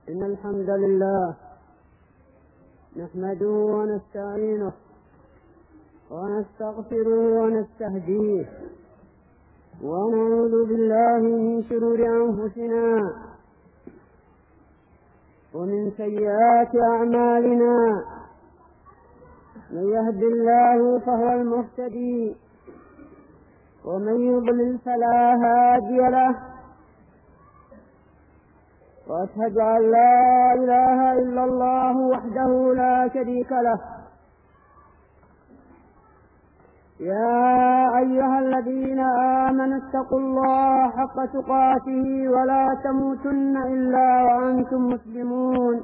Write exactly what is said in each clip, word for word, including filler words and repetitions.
إن الحمد لله نحمده ونستعينه ونستغفره ونستهديه ونعوذ بالله من شرور أنفسنا ومن سيئات أعمالنا. من يهد الله فهو المهتدي ومن يضلل فلا هادي له، وأشهد أن لا إله إلا الله وحده لا شريك له. يا أيها الذين آمنوا اتقوا الله حق تقاته ولا تموتن إلا وأنتم مسلمون.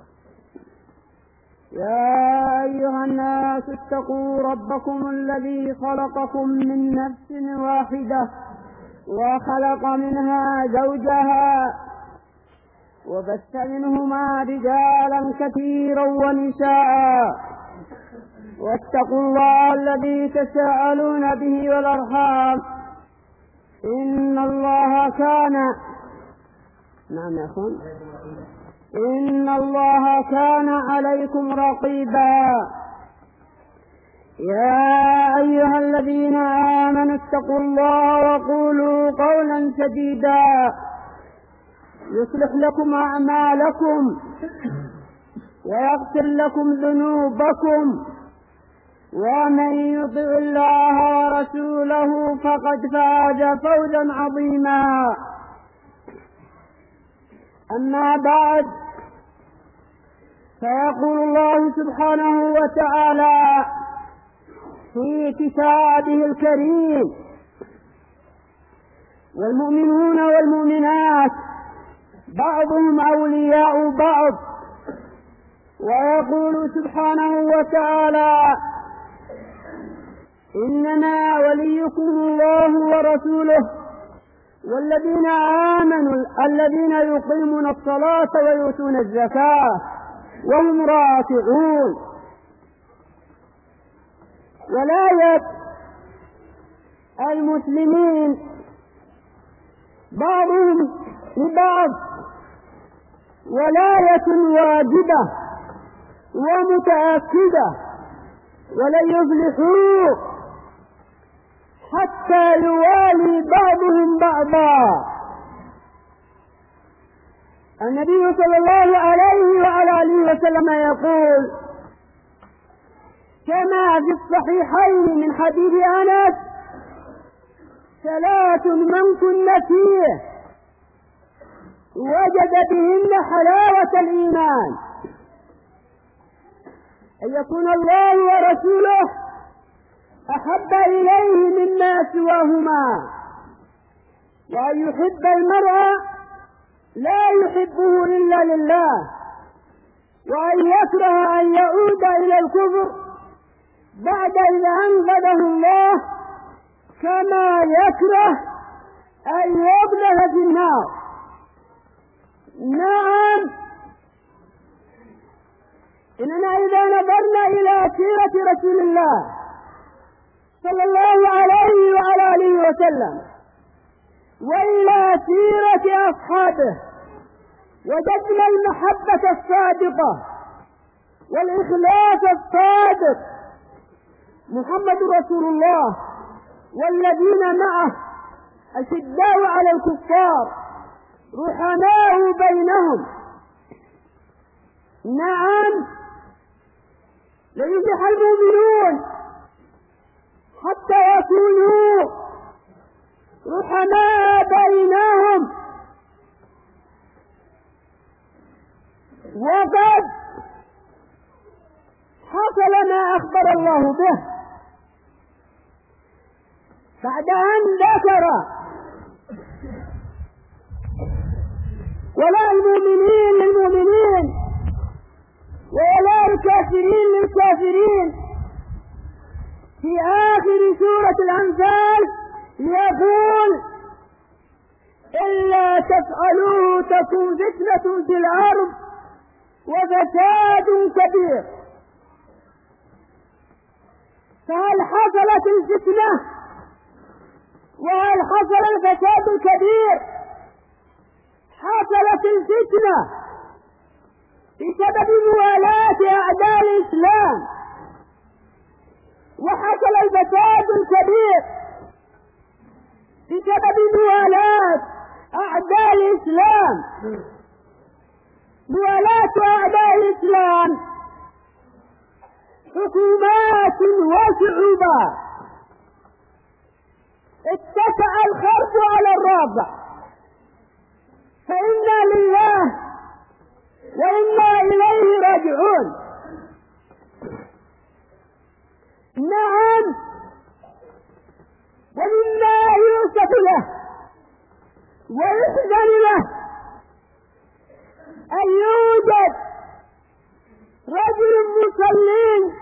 يا أيها الناس اتقوا ربكم الذي خلقكم من نفس واحدة وخلق منها زوجها وبث منهما رجالا كثيرا ونساء، واتقوا الله الذي تساءلون به والأرحام إن الله كان نعم يا أخوان إن الله كان عليكم رقيبا. يا أيها الذين آمنوا اتقوا الله وقولوا قولا سديدا يصلح لكم أعمالكم ويغفر لكم ذنوبكم، ومن يطع الله ورسوله فقد فاز فوزا عظيما. أما بعد، فيقول الله سبحانه وتعالى في كتابه الكريم: والمؤمنون والمؤمنات بعضهم أولياء بعض. ويقول سبحانه وتعالى: إنما وليكم الله ورسوله والذين آمنوا الذين يقيمون الصلاة ويؤتون الزكاة وهم راكعون. ولاية المسلمين بعضهم لبعض ولاية واجبة ومتأكدة، ولن يفلحوا حتى يوالي بعضهم بعضا. النبي صلى الله عليه وعلى آله وسلم يقول كما في الصحيحين من حديث أنس: ثلاث من كن فيه وجد بهن حلاوة الإيمان: أن يكون الله ورسوله أحب إليه مما سواهما، وأن يحب المرء لا يحبه إلا لله، وأن يكره أن يعود إلى الكفر بعد إذا أنقذه الله، كما يكره أن يقذف في النار. نعم، إننا إذا نظرنا إلى سيرة رسول الله صلى الله عليه وعلى آله وسلم وإلى سيرة أصحابه، وجدنا المحبة الصادقة والإخلاص الصادق. محمد رسول الله والذين معه أشداء على الكفار رحماء بينهم. نعم، ليفلح المؤمنون حتى يكونوا رحماء بينهم. وقد حصل ما أخبر الله به بعد أن ذكر ولا المؤمنين للمؤمنين ولا الكافرين للكافرين في آخر سورة الأنفال، يقول: إلا تفعلوا تكن فتنة في الأرض وفساد كبير. فهل حصلت الفتنة وهل حصل الفساد الكبير؟ حصلت الفتنة بسبب موالاة أعداء الإسلام، وحصل الفساد الكبير بسبب موالاة أعداء الإسلام. موالاة أعداء الإسلام حكومات وشعوبات اتسع الخرق على الرابع، فإنا لله وإنا إليه راجعون. نعم، ومما يوصف له ويحزن له أن يوجد رجل مصلين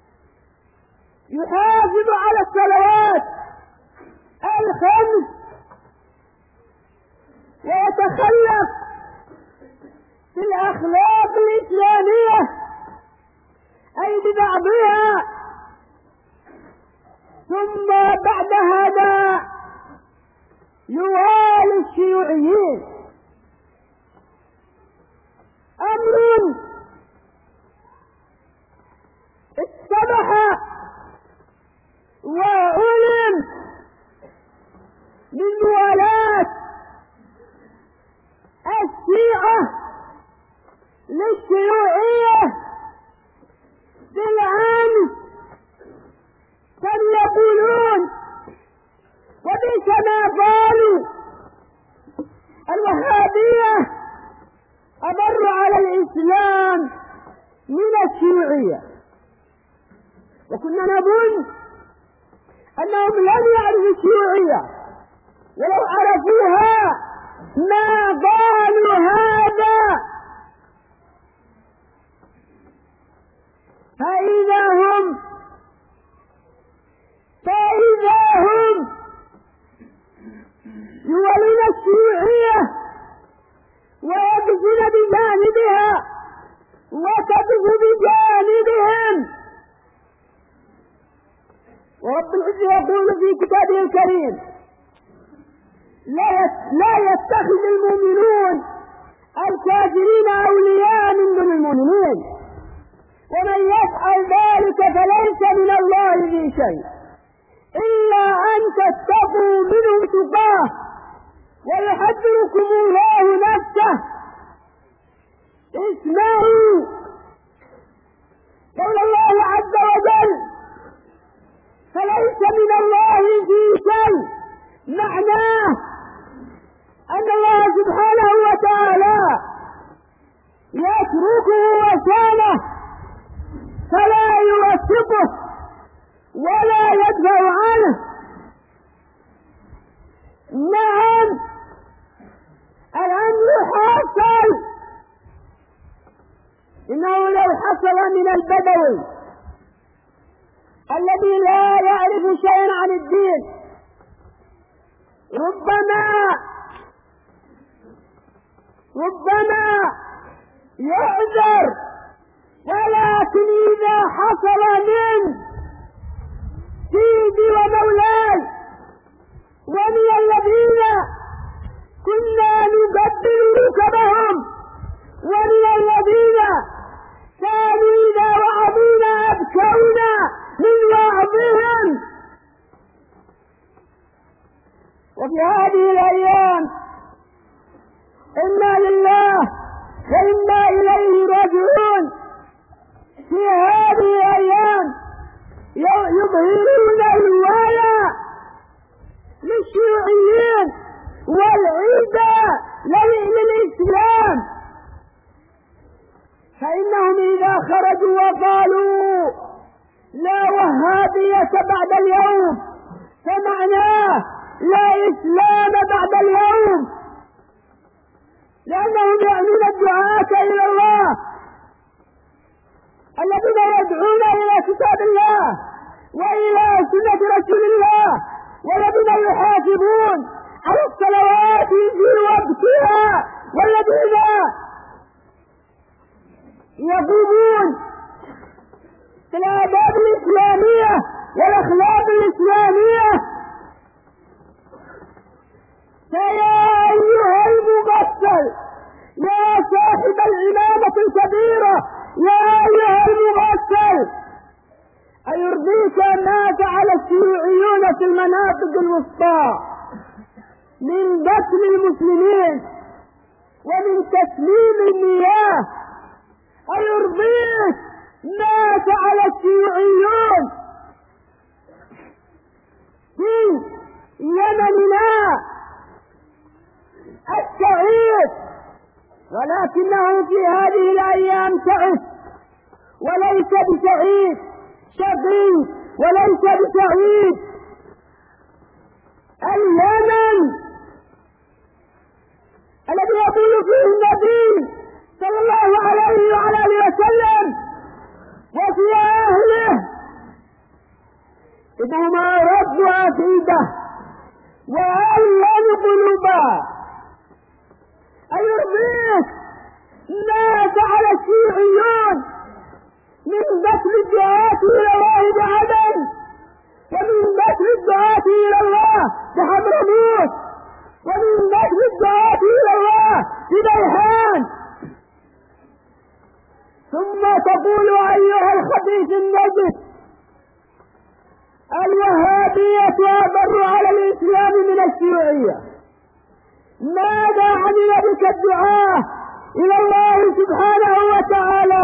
يحافظ على الصلوات الخمس ويتخلق في الأخلاق الإسلامية أي ببعضها، ثم بعد هذا يوالي الشيوعيين. أمر اتضح وعلم من موالاة الشيعة للشيوعية بالعنف، كانوا يقولون وبئس ما قالوا الوهابية أضر على الإسلام من الشيوعية، وكنا نظن أنهم لم يعرفوا الشيوعية، ولو عرفوها ما قالوا هذا. فإذا هم فإذا هم يولون الشيوعية ويقفون بجانبها وتقف بجانبهم. ورب العزة يقول في كتابه الكريم: لا يتخذ المؤمنون الكافرين أولياء من دون المؤمنين، ومن يفعل ذلك فليس من الله في شيء إلا أن تتقوا منهم تقاه ويحذركم الله نفسه. اسمعوا قول الله عز وجل: فليس من الله في شيء، معناه أن الله سبحانه وتعالى يتركه وشانه فلا يوثقه ولا يدفع عنه. نعم، الأمر حاصل، إنه لو حصل من البدوي الذي لا يعرف شيئا عن الدين ربما ربما يعذر، ولكن إذا حصل من سيدي ومولاي ومن الذين كنا نقبل ركبهم ومن الذين كانوا إذا وعظونا أبكونا من وعظهم، وفي هذه الأيام إنا لله وإنا إليه راجعون. في هذه الأيام يظهرون الولاء للشيوعيين والعداء للإسلام، فإنهم إذا خرجوا وقالوا لا وهابية بعد اليوم فمعناه لا إسلام بعد اليوم، لأنهم يعنون الدعاة إلى الله الذين يدعون إلى كتاب الله وإلى سنة رسول الله، والذين يحافظون على الصلوات في وقتها، والذين يقومون بالآداب الإسلامية والأخلاق الإسلامية. فيا أيها المغفل، يا صاحب الإمامة كبيرة. يا أيها المغفل، أيرضيك ما فعل الشيوعيون في المناطق الوسطى من قتل المسلمين ومن تسليم المياه؟ أيرضيك ما فعل الشيوعيون في يمننا السعيد؟ ولكنه في هذه الأيام تعس وليس بسعيد، شقي وليس بسعيد. اليمن الذي يقول فيه النبي صلى الله عليه وعلى اله وسلم وفي اهله انهما رب عقيده وألين قلوبا. أيرضيك ما فعل الشيوعيون من قتل الدعاة إلى الله بعدن ومن قتل الدعاة إلى الله بحضرموت ومن قتل الدعاة إلى الله ببيهان، ثم تقول أيها الخبيث النجس الوهابية أضر على الإسلام من الشيوعية؟ ماذا عمل بك الدعاة إلى الله سبحانه وتعالى؟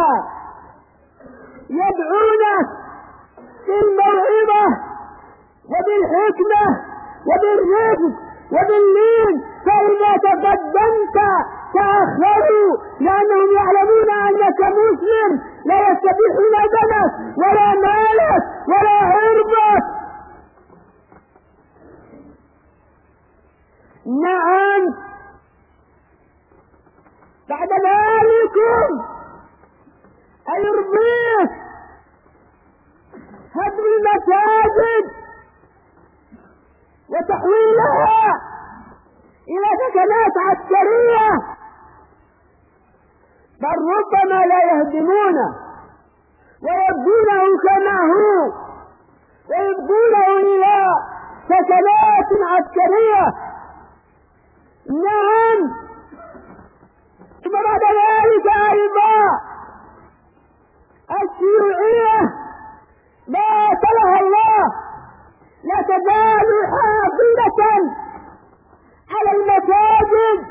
يدعونك بالموعظة وبالحكمة وبالرفق وباللين، فإذا تقدمت تأخروا لأنهم يعلمون أنك مسلم لا يستبيحون دمك ولا مالك ولا عرضك. نعم، بعد ذلك أيرضيك هدم المساجد وتحويلها إلى سكنات عسكرية، بل ربما لا يهدمونه ويبدونه كما هو ويبدونه إلى سكنات عسكرية. نعم، ثم بعد ذلك أيضا الشيوعية ما تلها الله لا تزال حافظة على المساجد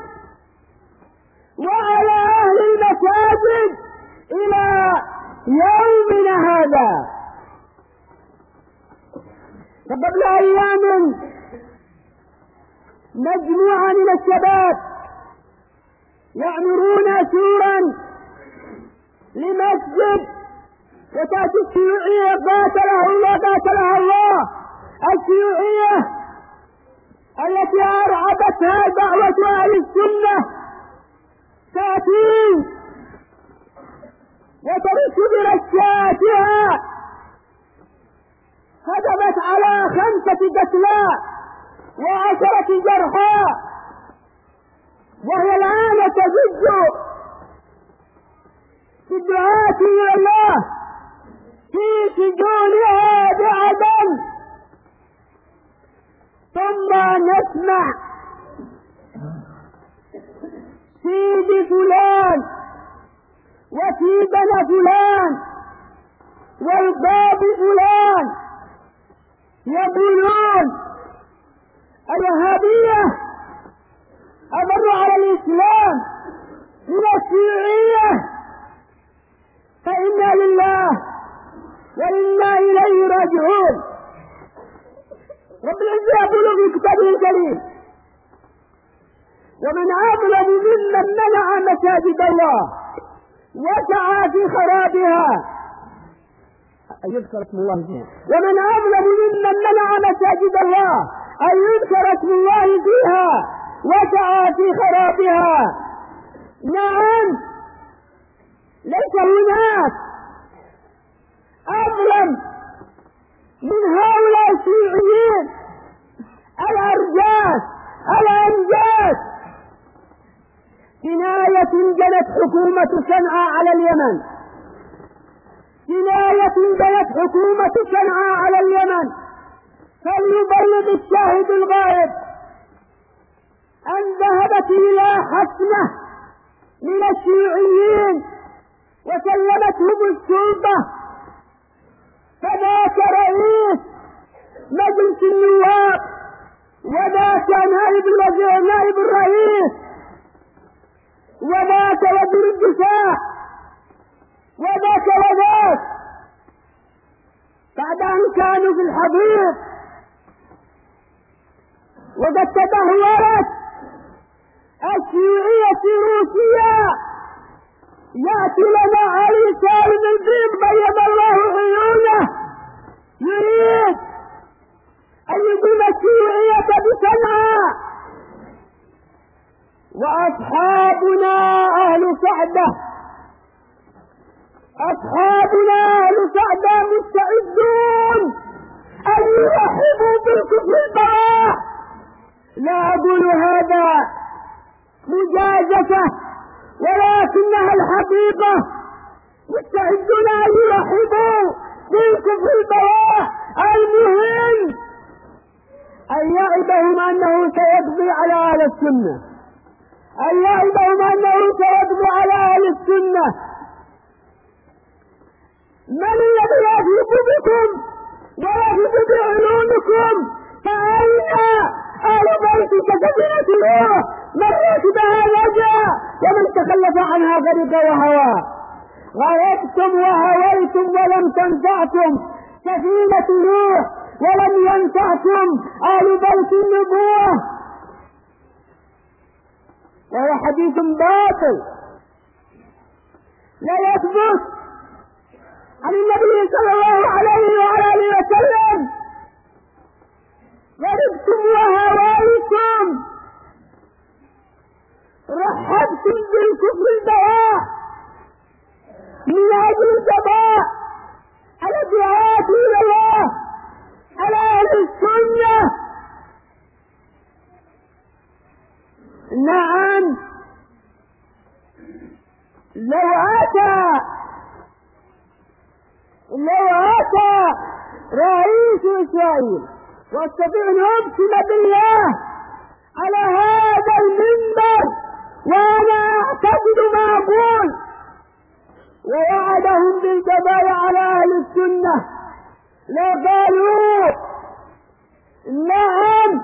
وعلى أهل المساجد إلى يومنا هذا. قبل أيام مجموعة من الشباب يعمرون سورا لمسجد، وتأتي الشيوعية قاتلها الله قاتلها الله الشيوعية التي أرعبتها دعوة أهل السنة، تأتي وترش برشاتها، هدمت على خمسة قتلى وعشرة جرحى، وهي الآن تزج في الدعاة إلى الله في سجونها بعدن. ثم نسمع سيد فلان وسيدنا فلان والباب فلان يقولون الوهابية أضر على الإسلام من الشيوعية، فإنا لله وإنا إليه راجعون. رب العزة يقول في كتابه الكريم: ومن أظلم ممن منع مساجد الله وسعى في خرابها أن يذكر اسم الله فيها. ومن أظلم ممن منع مساجد الله أن يذكر اسم الله فيها وسعى في خرابها. نعم، ليس هناك أظلم من هؤلاء الشيوعيين الأرجاس الأنجاس. جناية جنت حكومة صنعاء على اليمن، جناية جنت حكومة صنعاء على اليمن، فليبلغ الشاهد الغائب أن ذهبت إلى حسنة من الشيوعيين وسلمتهم السلطة، فذاك رئيس مجلس النواب، وذاك نائب نائب الرئيس، وذاك وزير الدفاع، وذاك وذاك، بعد أن كانوا في الحضيض وقد تدهورت الشيوعية في روسيا، يأتي لنا علي سالم الدين بيض الله عيونه يريد أن يقيم الشيوعية بصنعاء، وأصحابنا أهل صعدة أصحابنا أهل صعدة مستعدون أن يرحبوا بالكفر البراء. لا أقول هذا مجازفة ولكنها الحقيقة، مستعدون أن يرحبوا بالكفر البراء. المهم أن يعدهم أنه سيقضي على أهل السنة، أن يعدهم أنه سيقضي على أهل السنة. من الذي يثق بكم ويثق بعلومكم؟ فأين أهل بيتك سفينة نوح؟ من ركبها نجا ومن تخلف عنها غرق وهوى. غرقتم وهويتم ولم تنفعكم سفينة نوح، ولم ينفعكم أهل بيت النبوة، وهو حديث باطل لا يثبت عن النبي صلى الله عليه وعلى آله وسلم. غرقتم وهويتم، رحبتم بالكفر البواء من أجل الجباء على الدعاة إلى الله، على أهل السنة. نعم، لو أتى لو أتى رئيس إسرائيل واستطيع أن أقسم بالله على هذا المنبر وأنا أعتقد ما أقول، ووعدهم بالجبال على أهل السنة، لقالوا نعم،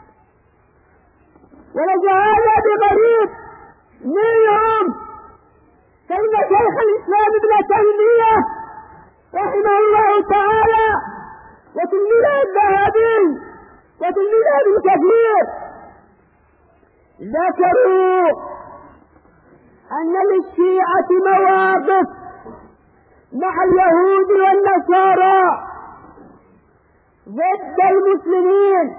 ولجعل بغريب منهم، فإن شيخ الإسلام ابن تيمية رحمه الله تعالى وتلميذه الذهبي وتلميذه ابن كثير ذكروا أن للشيعة مواقف مع اليهود والنصارى ضد المسلمين.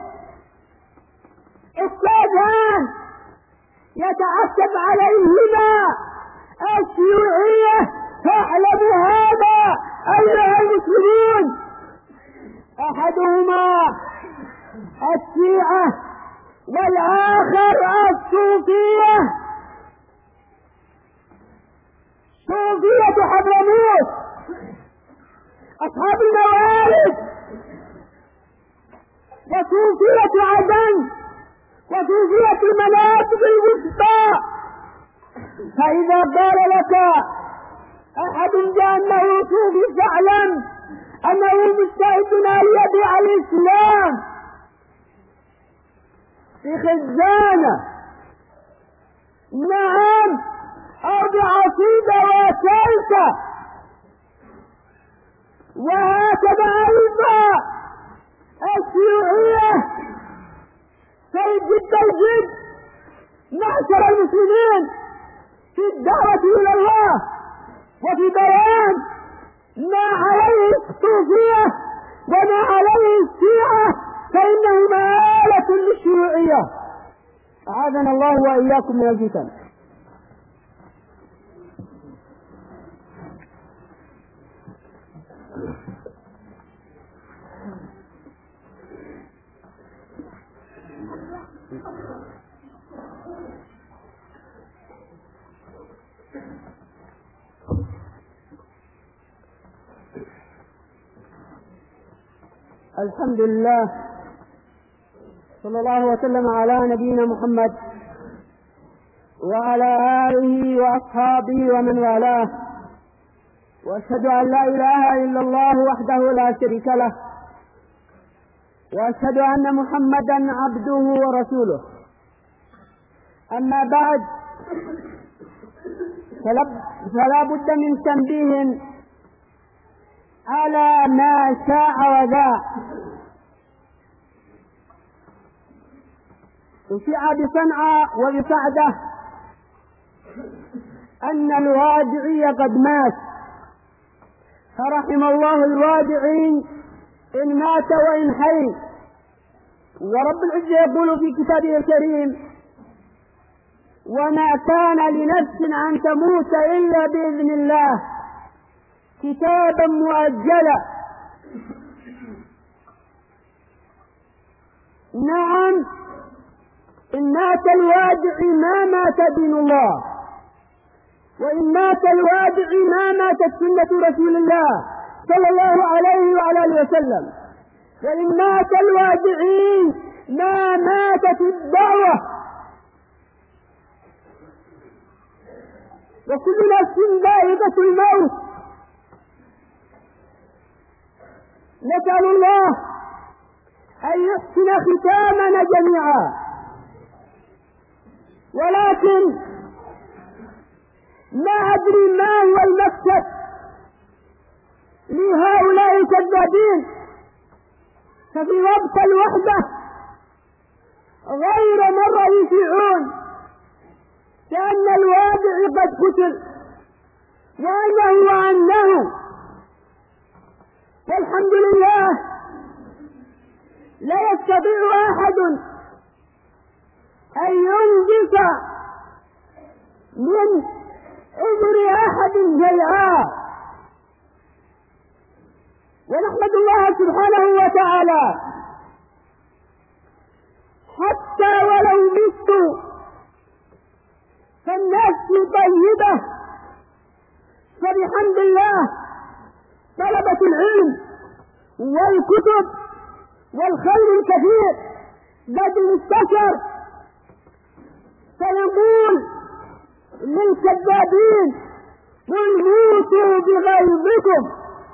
الصادان يتعصب عليهما الشيوعية، فاعلموا هذا أيها المسلمون. أحدهما الشيعة والآخر الصوفية. صوفية حضرموت أصحاب الموارد، وصوفية عدن، وصوفية المناطق الوسطى. فإذا قال لك أحد بأنه صوفي فاعلم أنه مستعد أن يبيع الإسلام في خزانة، نعم، أو بعصيدة وسلسة. وهكذا أيضا الشيوعية سيجد الجد معشر المسلمين في الدعوة إلى الله وفي بيان ما عليه الصوفية وما عليه الشيعة، فإنه مآلة للشيوعية. أعاذنا الله وإياكم من الفتن. الحمد لله، صلى الله وسلم على نبينا محمد وعلى آله وأصحابه ومن والاه. وأشهد أن لا إله إلا الله وحده لا شريك له، وأشهد أن محمدا عبده ورسوله. أما بعد، فلا بد من تنبيه على ما شاء وذاع. أشيع بصنعاء وبصعدة أن الوادعي قد مات، فرحم الله الوادعين إن مات وإن حي. ورب العزة يقول في كتابه الكريم: وما كان لنفس أن تموت إلا بإذن الله كتابا مؤجلا. نعم، إن مات الوادع ما مات دين الله، وإن مات الوادع ما ماتت سنة رسول الله صلى الله عليه وعلى آله وسلم، وإن مات الوادعين ما ماتت الدعوة. وكل نفس ذائقة الموت. نسأل الله أن يحسن ختامنا جميعا. ولكن ما أدري ما هو المقصد لهؤلاء الكذابين، ففي وقت الوحدة غير مرة يشيعون كأن الوادع قد قتل وأنه وأنه. والحمد لله لا يستطيع أحد أن ينقص من عذر أحد شيئا. ونحمد الله سبحانه وتعالى حتى ولو مت فالنفس طيبة، فبحمد الله طلبة العلم والكتب والخير الكثير قد انتشر، فنقول للكذابين: قل موتوا بغيظكم.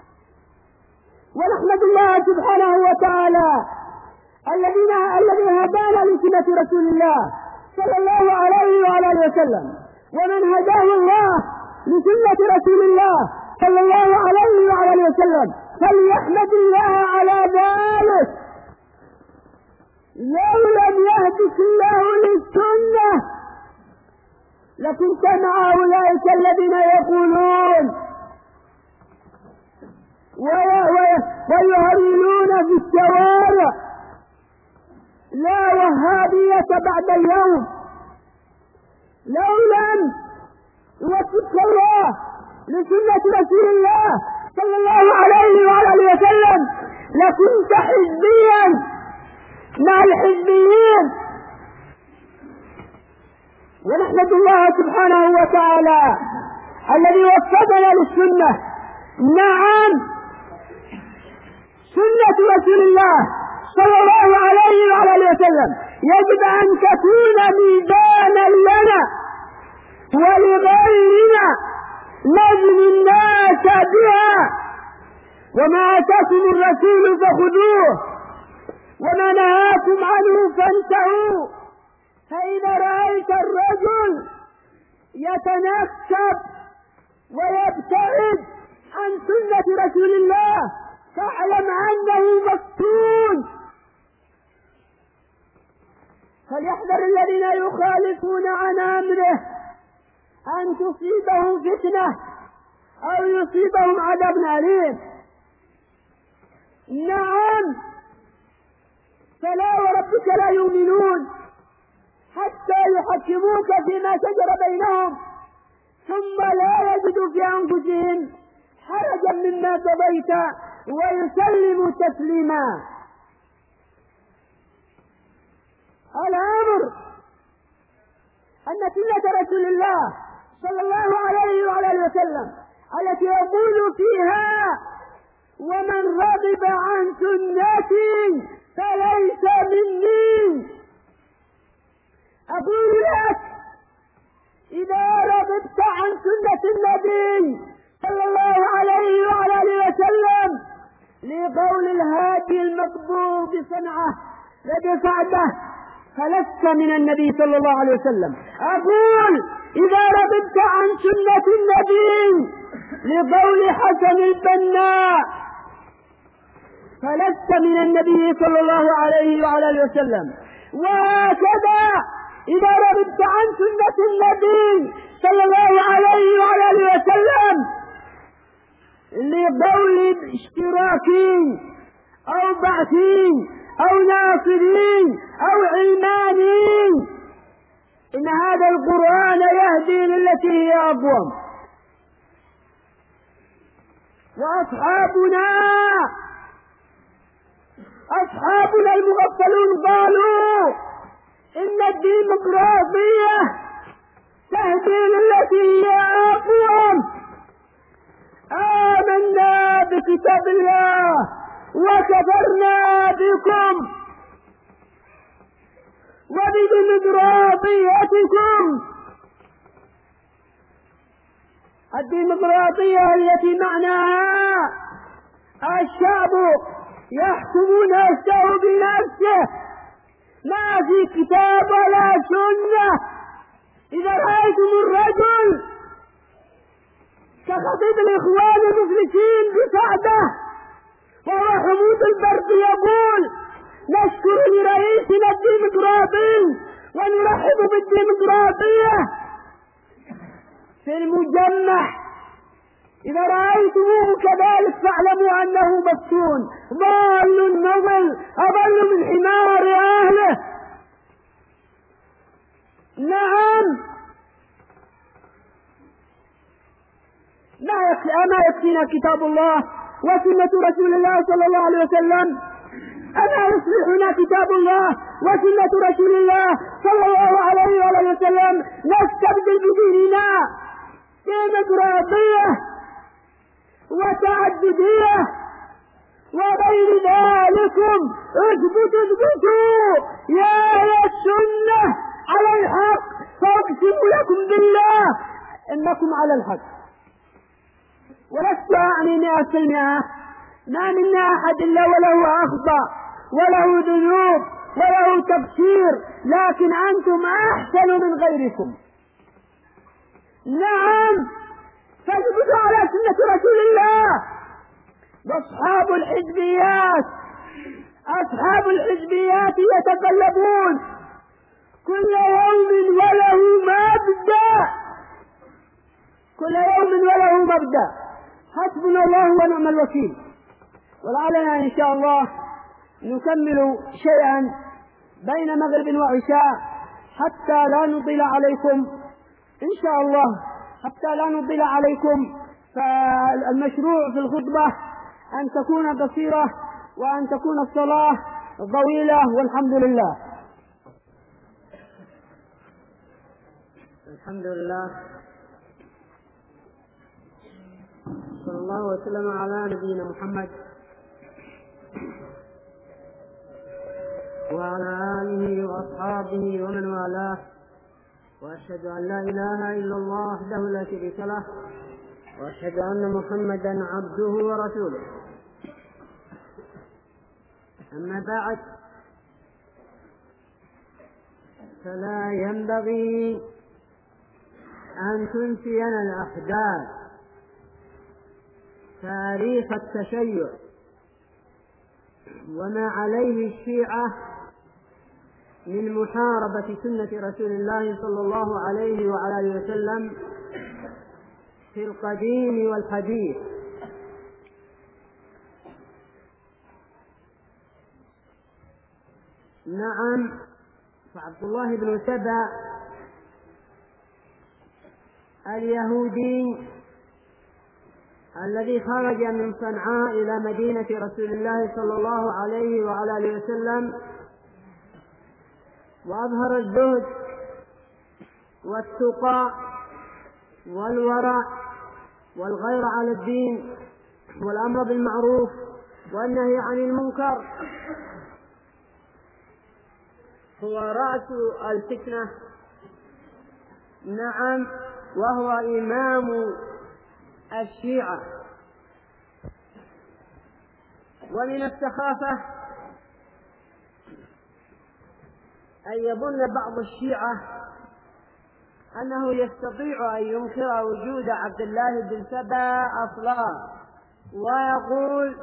ونحمد الله سبحانه وتعالى الذين الذي هدانا لسنة رسول الله صلى الله عليه وعلى اله وسلم. ومن هداه الله لسنة رسول الله صلى الله عليه وعلى اله وسلم فليحمد الله على ذلك. لو لم يهدك الله للسنة لكنت مع أولئك الذين يقولون ويهرولون في الشوارع: لا وهابية بعد اليوم. لو لم يوفقك الله لسنة رسول الله صلى الله عليه وعلى اله وسلم لكنت حزبيا مع الحزبيين. ونحمد الله سبحانه وتعالى الذي وفقنا للسنة. نعم، سنة رسول الله صلى الله عليه وعلى اله وسلم يجب أن تكون ميزانا لنا ولغيرنا نزل الناس بها. وما آتاكم الرسول فخذوه وما نهاكم عنه فانتهوا. فإذا رأيت الرجل يتنكب ويبتعد عن سنة رسول الله فاعلم أنه مفتون. فليحذر الذين يخالفون عن أمره أن تصيبهم فتنة أو يصيبهم عذاب أليم. نعم، فلا وربك لا يؤمنون حتى يحكموك فيما شجر بينهم ثم لا يجدوا في أنفسهم حرجا مما قضيت ويسلموا تسليما. الأمر أن سنة رسول الله صلى الله عليه وعلى اله وسلم التي يقول فيها: ومن رغب عن سنتي فليس مني. أقول لك: إذا رغبت عن سنة النبي صلى الله يد سعده فلست من النبي صلى الله عليه وسلم. أقول إذا رغبت عن سنة النبي لقول حسن البناء فلست من النبي صلى الله عليه وعلى اله وسلم. وهكذا إذا رغبت عن سنة النبي صلى الله عليه وعلى اله وسلم لقول اشتراكي أو بعثي أو ناصري أو علماني إن هذا القرآن يهدي للتي هي أقوم. وأصحابنا أصحابنا المغفلون قالوا إن الديمقراطية تهدي للتي هي أقوم. آمنا بكتاب الله وكفرنا بكم وبديمقراطيتكم. الديمقراطية التي معناها الشعب يحكم نفسه بنفسه ما في كتاب ولا سنة. إذا رأيتم الرجل كخطيب الإخوان المفلسين بسعده وهو حمود البرد يقول نشكر لرئيسنا الديمقراطي ونرحب بالديمقراطية في المجمع، إذا رأيتموه كذلك فاعلموا أنه مفتون ضال نضل أضل من حمار أهله. نعم، ما يكفينا كتاب الله وسنة رسول الله صلى الله عليه وسلم؟ أما يصلحنا كتاب الله وسنة رسول الله صلى الله عليه وسلم نستبدل بديننا ديمقراطية وتعددية وغير ذلكم؟ اثبتوا اثبتوا يا أهل السنة على الحق فاقسم لكم بالله إنكم على الحق. ولست أعني مئة في المئة، ما منا أحد إلا وله أخطاء وله ذنوب وله تقصير، لكن أنتم أحسن من غيركم. نعم، فاثبتوا على سنة رسول الله. وأصحاب الحزبيات أصحاب الحزبيات يتقلبون كل يوم وله مبدأ كل يوم وله مبدأ حسبنا الله ونعم الوكيل. ولعلنا إن شاء الله نكمل شيئا بين مغرب وعشاء حتى لا نطيل عليكم إن شاء الله حتى لا نطيل عليكم. فالمشروع في الخطبة أن تكون قصيرة وأن تكون الصلاة طويلة والحمد لله. الحمد لله، صلى الله وسلم على نبينا محمد وعلى آله وأصحابه ومن والاه، وأشهد أن لا إله إلا الله وحده لا شريك له، وأشهد أن محمدا عبده ورسوله. أما بعد، فلا ينبغي أن تنسينا الأحداث تاريخ التشيع وما عليه الشيعة من محاربة سنة رسول الله صلى الله عليه وعلى آله وسلم في القديم والحديث. نعم، فعبد الله بن سبأ اليهودي الذي خرج من صنعاء إلى مدينة رسول الله صلى الله عليه وعلى آله وسلم وأظهر الزهد والتقى والورع والغير على الدين والأمر بالمعروف والنهي عن المنكر، هو رأس الفتنة. نعم، وهو إمام الشيعة. ومن السخافة أن يظن بعض الشيعة أنه يستطيع أن ينكر وجود عبد الله بن سبا أصلا، ويقول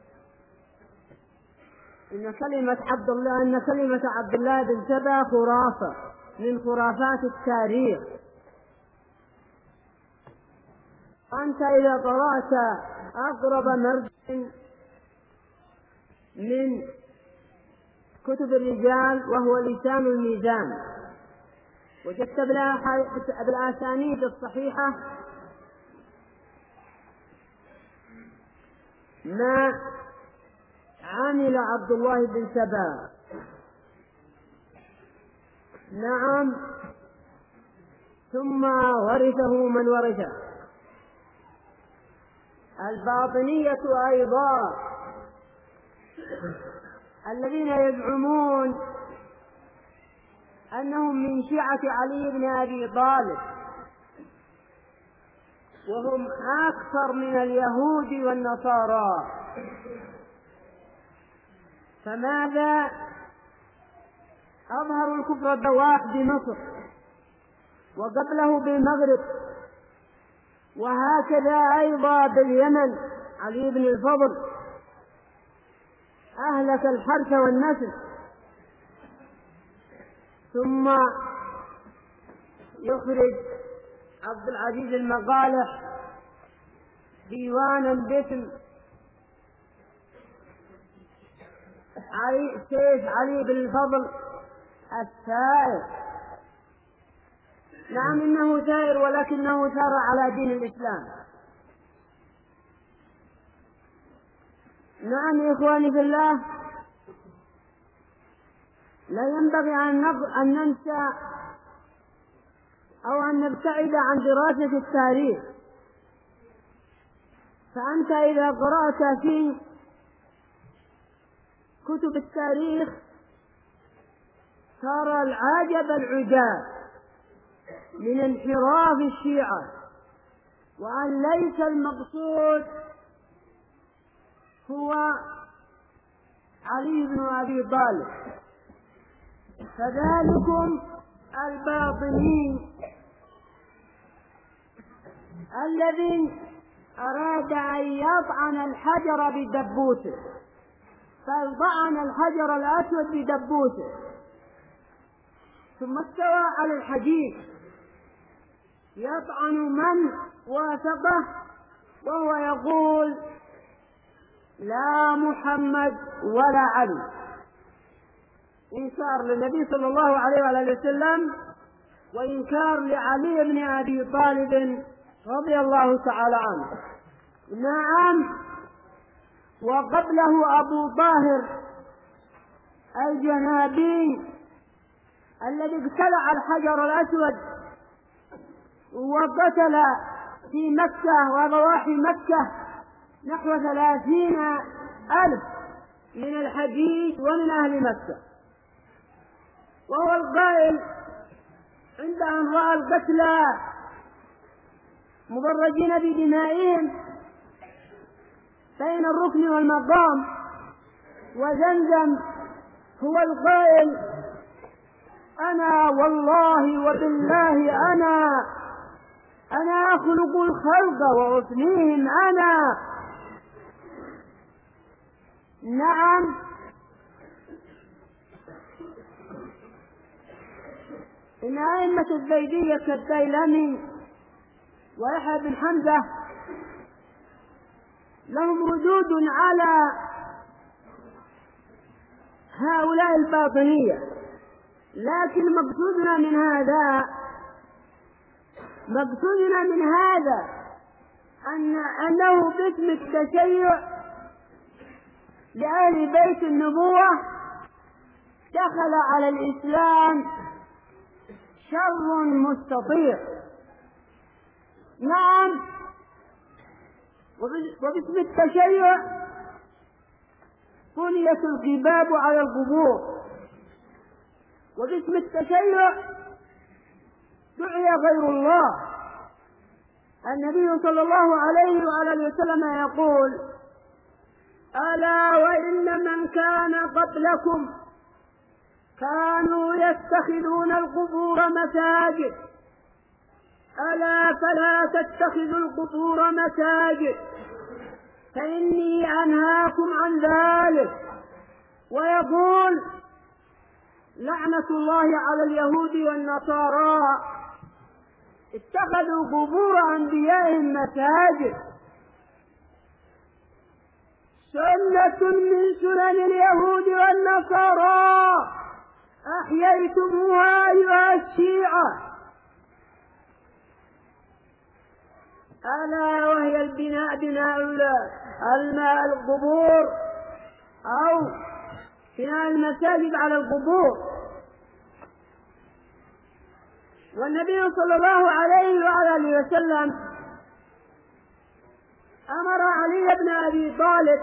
إن كلمة عبد الله أن كلمة عبد الله بن سبا خرافة من خرافات التاريخ. أنت إذا قرأت أقرب مرجع من كتب الرجال وهو لسان الميزان، وجدت بالأسانيد الصحيحة ما عمل عبد الله بن سبا. نعم، ثم ورثه من ورثه. الباطنية أيضا الذين يزعمون أنهم من شيعة علي بن أبي طالب، وهم أكثر من اليهود والنصارى، فماذا أظهروا الكفر البواح بمصر وقبله بالمغرب، وهكذا أيضا باليمن. علي بن الفضل أهلك الحرث والنسل، ثم يخرج عبد العزيز المقالح ديوانا باسم علي سيف علي بن الفضل السائر. نعم، إنه سائر ولكنه سار على دين الإسلام. نعم يا إخواني في الله، لا ينبغي أن ننسى أو أن نبتعد عن دراسة التاريخ. فأنت إذا قرأت في كتب التاريخ ترى العجب العجاب من انحراف الشيعة، وأن ليس المقصود هو علي بن أبي طالب. فذلكم الباطني الذي أراد أن يطعن الحجر بدبوسه، فطعن الحجر الأسود بدبوسه ثم استوى على الحديد يطعن من وافقه، وهو يقول لا محمد ولا علي، إنكار للنبي صلى الله عليه وآله وسلم وإنكار لعلي بن أبي طالب رضي الله تعالى عنه. نعم، وقبله أبو طاهر الجنابي الذي ابتلع الحجر الأسود وقتل في مكة وضواحي مكة نحو ثلاثين ألف من الحجيج ومن أهل مكة، وهو القائل عند أن رأى القتلى مضرجين بدمائهم بين الركن والمقام وزمزم، هو القائل أنا والله وبالله أنا أنا أخلق الخلق وأفنيهم أنا. نعم، إن أئمة الزيدية كالديلمي ويحيى بن حمزة لهم ردود على هؤلاء الباطنية، لكن مقصودنا من هذا مقصودنا من هذا أن أنه باسم التشيع لأهل بيت النبوة دخل على الإسلام شر مستطير. نعم، وباسم التشيع بنيت القباب على القبور، وباسم التشيع دعي غير الله. النبي صلى الله عليه وآله وسلم يقول ألا وإن من كان قبلكم كانوا يتخذون القبور مساجد، ألا فلا تتخذوا القبور مساجد فإني أنهاكم عن ذلك. ويقول لعنة الله على اليهود والنصارى اتخذوا قبور أنبيائهم مساجد. سنة من سنن اليهود والنصارى أحييتموها أيها الشيعة، ألا وهي البناء بناء الماء القبور أو بناء المساجد على القبور. والنبي صلى الله عليه وعلى آله وسلم أمر علي بن أبي طالب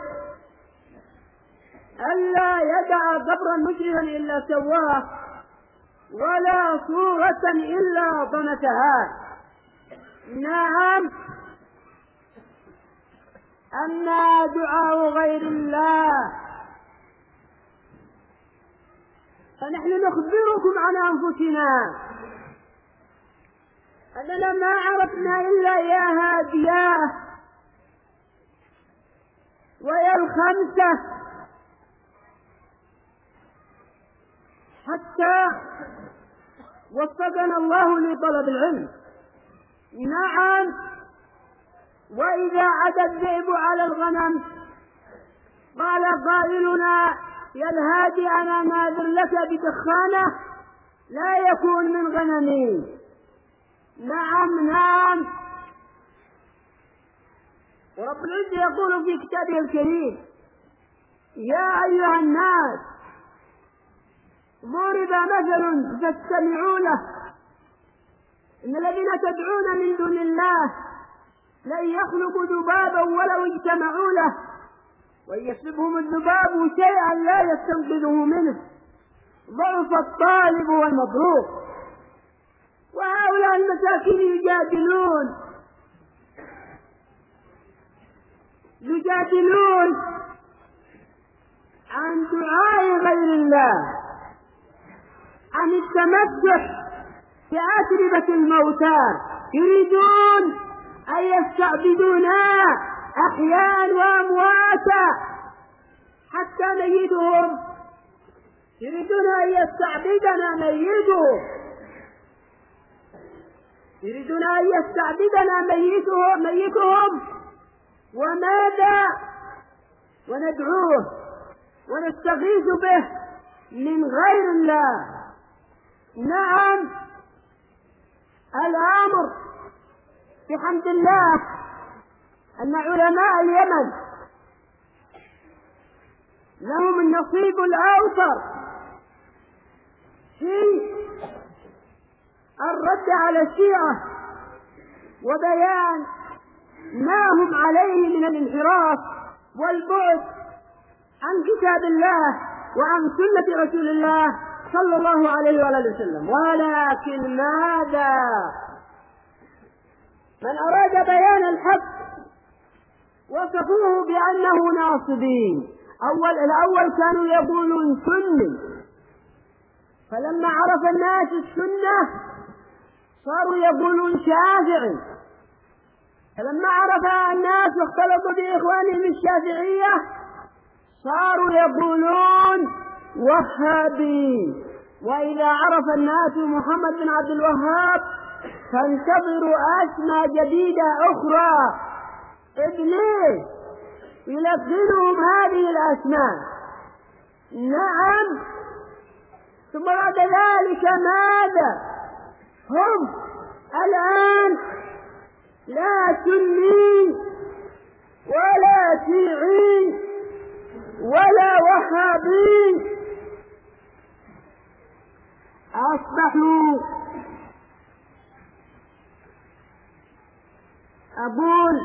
ألا يدع قبرا مشرفا إلا سواه ولا صورة إلا طمسها. نعم، أما دعاء غير الله فنحن نخبركم عن أنفسنا أننا ما عرفنا إلا إياها دياه ويا الخمسة حتى وفقنا الله لطلب العلم. نعم، وإذا عدا الذئب على الغنم قال قائلنا يا الهادي أنا ناذر لك بدخانة لا يكون من غنمي. نعم نعم، ورب العزة يقول في كتابه الكريم يا أيها الناس ضرب مثل فاستمعوا له إن الذين تدعون من دون الله لن يخلقوا ذبابا ولو اجتمعوا له وإن يسلبهم الذباب شيئا لا يستنقذه منه ضعف الطالب والمطلوب. وهؤلاء المساكين يجادلون يجادلون عن دعاء غير الله، عن التمسح بأتربة الموتى، يريدون أن يستعبدونا أحياء وأمواتا حتى نيدهم، يريدون أن يستعبدنا ميتهم، يريدون أن يستعبدنا ميتهم ميتهم وماذا وندعوه ونستغيث به من غير الله. نعم، الأمر بحمد الله أن علماء اليمن لهم النصيب الأوفر في الرد على الشيعة وبيان ما هم عليه من الانحراف والبعد عن كتاب الله وعن سنة رسول الله صلى الله عليه وآله وسلم. ولكن ماذا؟ من أراد بيان الحق وصفوه بأنه ناصبين. أول الأول كانوا يقولون سني، فلما عرف الناس السنة صاروا يقولون شافعي، فلما عرف الناس واختلطوا بإخوانهم الشافعية صاروا يقولون وهابي، وإذا عرف الناس محمد بن عبد الوهاب فانتظروا أسماء جديدة أخرى إبليس يلقنهم هذه الأسماء. نعم، ثم بعد ذلك ماذا؟ هم الآن لا سني ولا شيعي ولا وهابي، أصبحوا أقول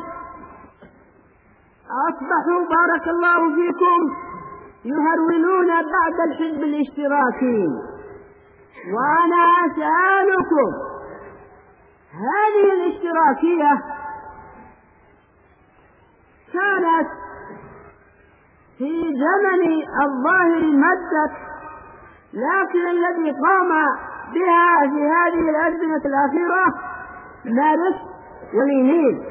أصبحوا بارك الله فيكم يهرولون بعد الحزب الاشتراكي. وأنا أسألكم هذه الاشتراكية كانت في زمن الظاهر مدت لكن الذي قام بها في هذه الأزمنة الأخيرة مارس واليمين.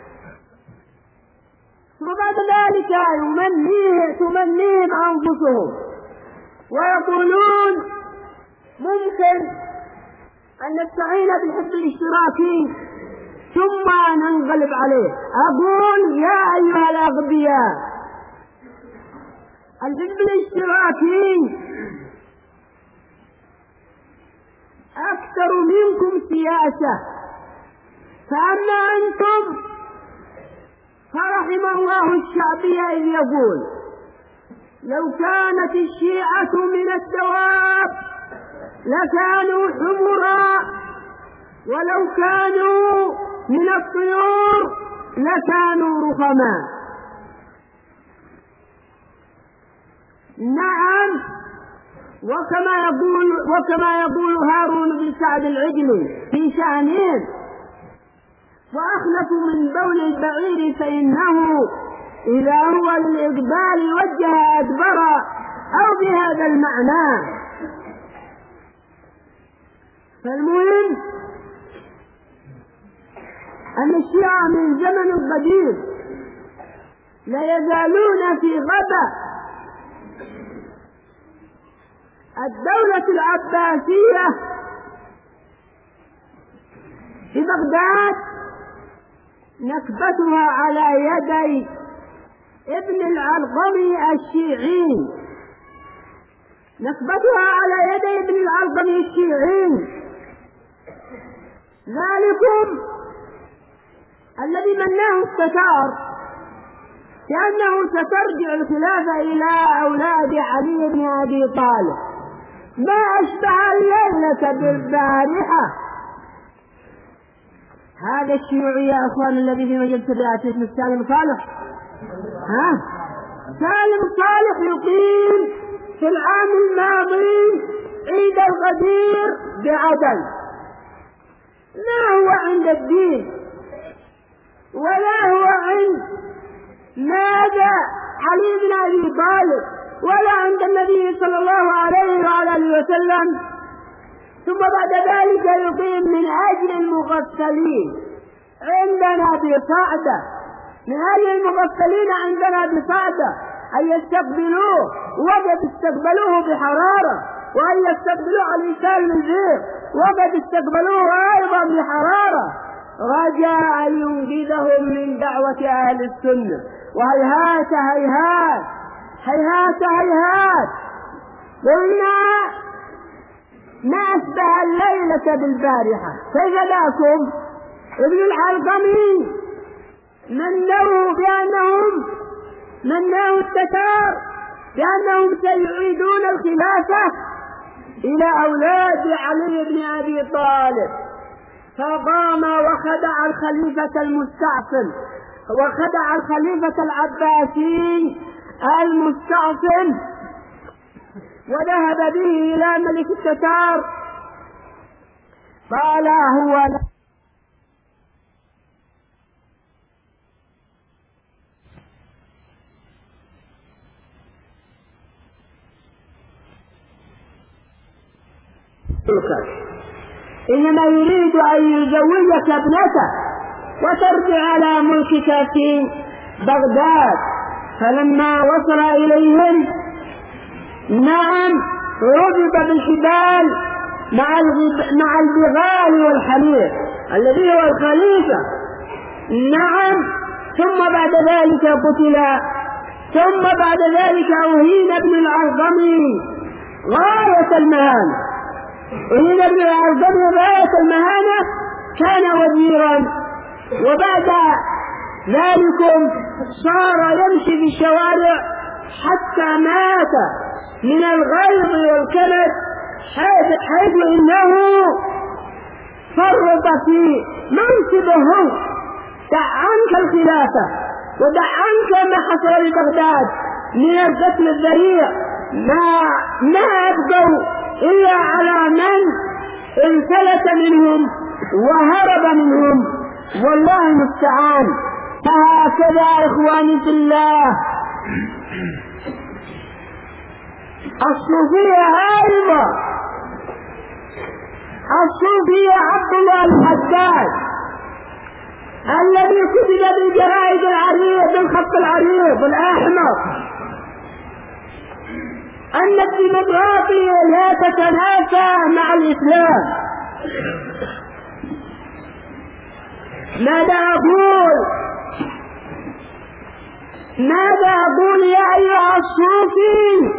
وبعد ذلك يمنيه تمنيهم أنفسهم ويقولون ممكن أن نستعين بالحزب الاشتراكي ثم ننقلب عليه. أقول يا أيها الأغبياء، الحزب الاشتراكي أكثر منكم سياسة، فأما أنتم فرحم الله الشعبية إذ يقول لو كانت الشيعة من الدواب لكانوا حمرا، ولو كانوا من الطيور لكانوا رخما. نعم، وكما يقول وكما يقول هارون بن سعد العجلي في شأنين: وأخلف من بول البعير فإنه إذا هو للإقبال وجه أدبر، أو بهذا المعنى. فالمهم أن الشيعة من زمن قديم لا يزالون في غبا. الدولة العباسية في بغداد نكبتها على يدي ابن العلقمي الشيعي، نكبتها على يدي ابن العلقمي الشيعي. ذلكم الذي مناه التتار لأنه سترجع الخلافة إلى أولاد علي بن أبي طالب، ما أشبه الليلة بالبارحة. هذا الشيوعي يا أخوان الذي في مجلس الرئاسة اسمه سالم صالح، ها سالم صالح يقيم في العام الماضي عيد الغدير بعدن. لا هو عند الدين ولا هو عند ماذا علي بن أبي طالب ولا عند النبي صلى الله عليه وعلى آله وسلم. ثم بعد ذلك يقيم من أجل المغفلين عندنا بصعدة، من أجل المغفلين عندنا بصعدة أن يستقبلوه، وقد استقبلوه بحرارة، وأن يستقبلوه على لسان الزير، وقد استقبلوه أيضا بحرارة، رجاء أن ينقذهم من دعوة أهل السنة. وهيهات هيهات هيهات هيهات قلنا ما أشبه الليلة بالبارحة. كيف لكم ابن العلقمي منوا بأنهم مناه التتار بأنهم سيعيدون الخلافة إلى أولاد علي بن أبي طالب، فقام وخدع الخليفة المستعصم وخدع الخليفة العباسي المستعصم وذهب به إلى ملك التتار قال هو لا إنما يريد أن يزوجك ابنته وترجع على ملكك في بغداد. فلما وصل إليهم نعم ربط بالحبال مع مع البغال والحمير الذي هو الخليفة. نعم ثم بعد ذلك قتل، ثم بعد ذلك أهين ابن العلقمي غاية المهانة، أهين ابن العلقمي غاية المهانة، كان وزيرا، وبعد ذلك صار يمشي في الشوارع حتى مات من الغيظ والكلب، حيث, حيث إنه فرط في منصبه. دع عنك الخلافة ودع عنك ما حصل لبغداد من القتل الذريع، ما ما أبقوا إلا على من انفلت منهم وهرب منهم، والله المستعان. فهكذا إخواني في الله الصوفية أيضا الصوفية عبد الله الحداد الذي كتب بالجرائد العريض بالخط العريض الأحمر أن الديمقراطية لا تتنافى مع الإسلام. ماذا أقول؟ ماذا أقول يا أيها الصوفي؟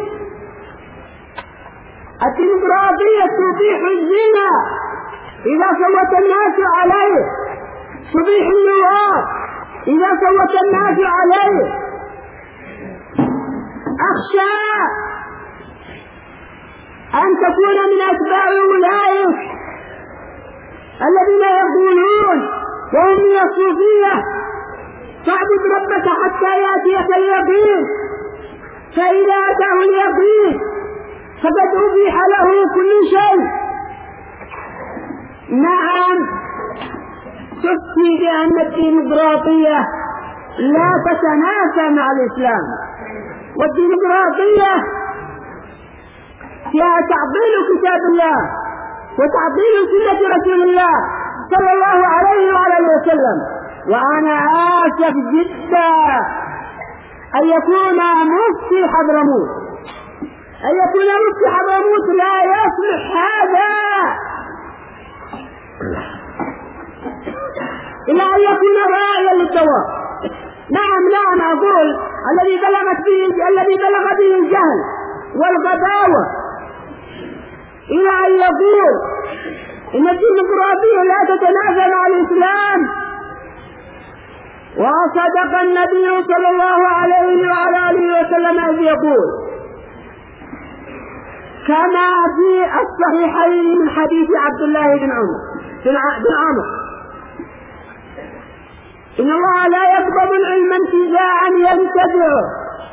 الديمقراطية تبيح الزنا إذا صوت الناس عليه، تبيح اللواط إذا صوت الناس عليه. أخشى أن تكون من أتباع أولئك الذين يقولون وهم من الصوفية تعبد ربك حتى يأتيك اليقين، فإذا أتاه اليقين فقد أبيح له كل شيء. نعم، تفتي بأن الديمقراطية لا تتنافى مع الإسلام، والديمقراطية فيها تعطيل كتاب الله وتعطيل سنة رسول الله صلى الله عليه وعلى وسلم. وأنا آسف جدا أن يكون مفتي حضرموت أن يكون مفتي حضرموت لا يصلح هذا إلا أن يكون راعيا للدواء. نعم نعم أقول الذي بلغت به الذي بلغ به الجهل والغباوة إلى أن يقول إن الديمقراطية لا تتنافى مع الإسلام. وصدق النبي صلى الله عليه وعلى آله وسلم إذ يقول كما في الصحيحين من حديث عبد الله بن عمر بن عمر إن الله لا يقبض العلم انتزاعا ينتزعه،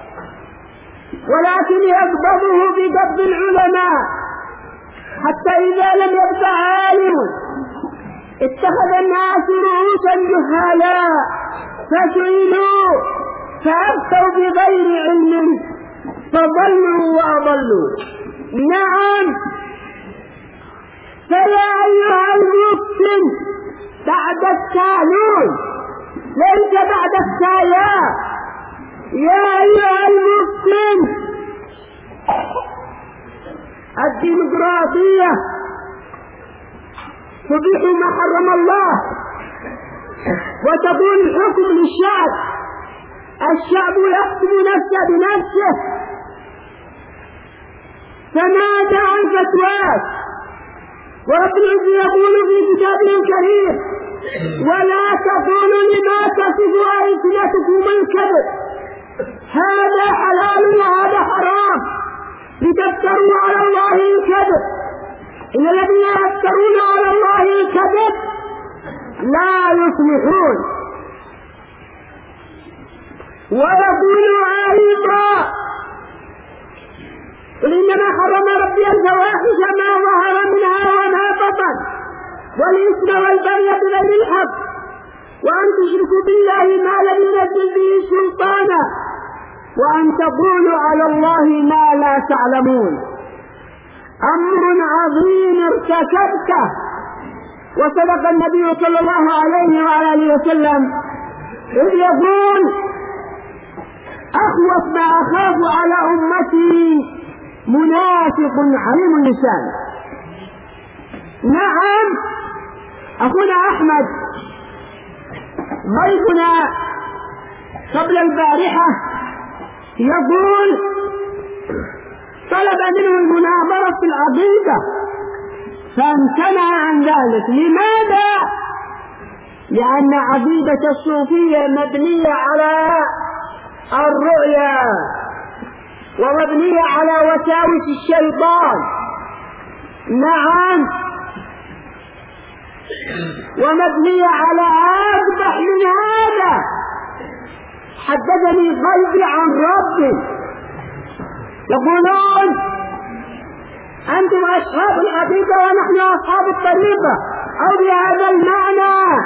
ولكن يقبضه بقبض العلماء، حتى إذا لم يبق عالم اتخذ الناس رؤوسا جهالا فسئلوا فأفتوا بغير علم فضلوا وأضلوا. نعم، فيا أيها المسلم بعد التالون ليس بعد التايا، يا أيها المسلم الديمقراطية تبيح ما حرم الله وتكون الحكم للشعب، الشعب يحكم نفسه بنفسه. فماذا عن فتوات؟ ورب العزة يقول في كتابه الكريم ولا تقولوا لما تصف ألسنتكم الكذب هذا حلال وهذا حرام لتفتروا على الله الكذب، إن الذين يفترون على الله الكذب لا يفلحون. ويقول أيضا قل إنما حرم ربي الفواحش ما ظهر منها وما بطن والإثم والبغي بغير الحق وأن تشركوا بالله ما لم ينزل به سلطانا وأن تقولوا على الله ما لا تعلمون. أمر عظيم ارتكبته. وصدق النبي صلى الله عليه وعلى آله وسلم إذ يقول أخوف ما أخاف على أمتي منافق عليم اللسان. نعم، أخونا أحمد ضيفنا قبل البارحة يقول طلب منه المناظرة في العقيدة فامتنع عن ذلك. لماذا؟ لأن عقيدة الصوفية مبنية على الرؤيا ومبنية على وساوس الشيطان. نعم، ومبنية على أقبح من هذا. حدثني قلبي عن ربي يقولون أنتم أصحاب الحقيقة ونحن أصحاب الطريقة أو بهذا المعنى.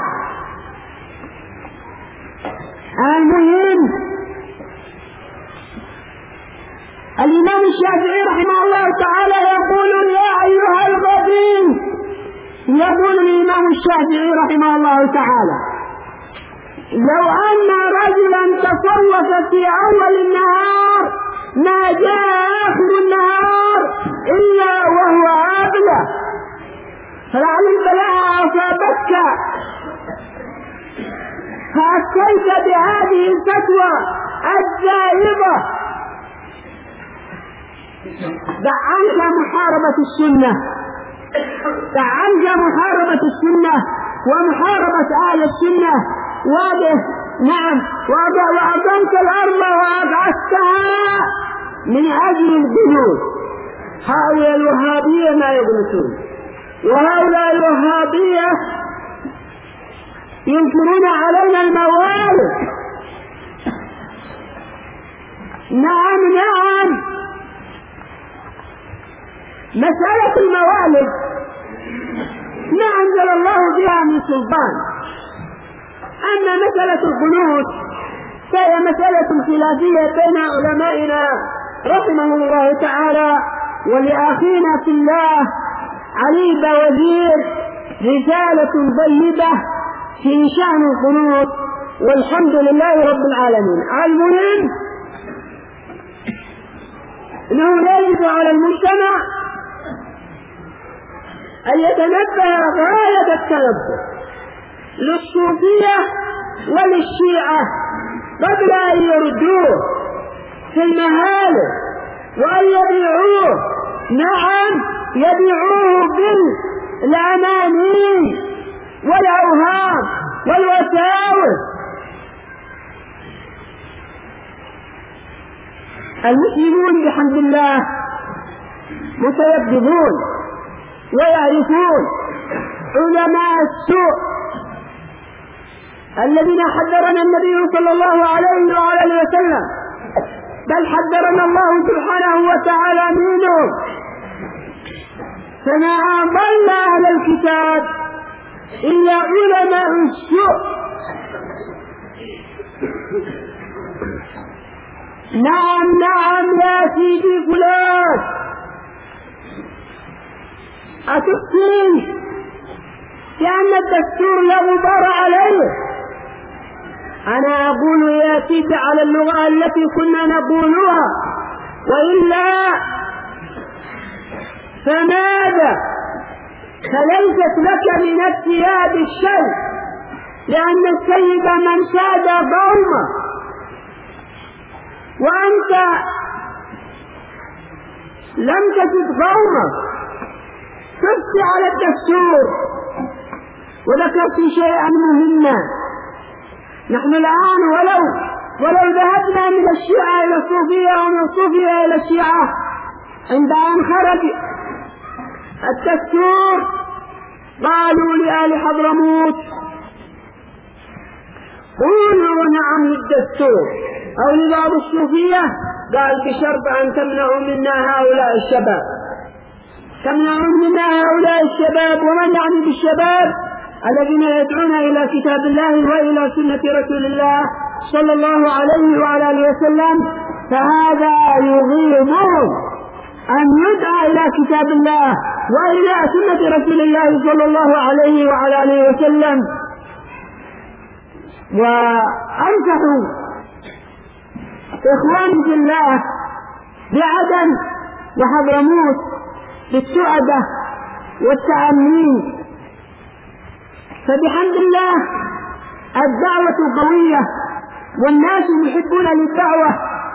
المهم الإمام الشافعي رحمه الله تعالى يقول يا أيها الغبي، يقول الإمام الشافعي رحمه الله تعالى لو أن رجلا تصوف في أول النهار ما جاء آخر النهار إلا وهو أبلى، فلعل البلاء أصابتك فأتيت بهذه الفتوى الزائغة. دع عنك محاربة السنة، دع عنك محاربة السنة ومحاربة أهل السنة، واضح؟ نعم. وأضمت الأرض وأبعثتها من أجل البيوت. هؤلاء الوهابية ما يغلطون، وهؤلاء الوهابية ينكرون علينا الموالد. نعم نعم، مسألة الموالد ما أنزل الله بها من سلطان، أما مسألة القنوت فهي مسألة خلافية بين علمائنا رحمه الله تعالى. ولأخينا في الله علي بوزير رسالة طيبة في شأن القنوت، والحمد لله رب العالمين. المهم إنه لا يجب على المجتمع أن يتنبه غاية التنبه للصوفية وللشيعة قبل أن يردوه في المهالك وأن يبيعوه. نعم، يبيعوه بالأماني والأوهام والوساوس. المسلمون بحمد الله متيقظون ويعرفون علماء السوء الذين حذرنا النبي صلى الله عليه وعلى وسلم، بل حذرنا الله سبحانه وتعالى منهم. فما أضل أهل الكتاب إلا علماء السوء. نعم نعم يا سيدي فلان، أتبكي لأن الدستور لا غبار عليه. أنا أقول يا سيدي على اللغة التي كنا نقولها، وإلا فماذا؟ فليست لك من الثياب الشيء، لأن السيد من ساد قومه، وأنت لم تجد قومه. تفتي على الدستور وذكرت شيئا مهما. نحن الآن ولو ولو ذهبنا من الشيعة إلى الصوفية ومن الصوفية إلى الشيعة، عند أن خرج الدستور قالوا لآل حضرموت قولوا نعم للدستور، أو لبعض الصوفية قال بشرط أن تمنعوا منا هؤلاء الشباب، تمنعون منا هؤلاء الشباب. ومن يعني بالشباب؟ الذين يدعون إلى كتاب الله وإلى سنة رسول الله صلى الله عليه وعلى آله وسلم. فهذا يغيظهم أن يدعى إلى كتاب الله وإلى سنة رسول الله صلى الله عليه وعلى آله وسلم. وأنصح إخواني في الله بعدن وحضرموت بالسعدة والتأمين، فبحمد الله الدعوة قوية والناس يحبون للدعوة.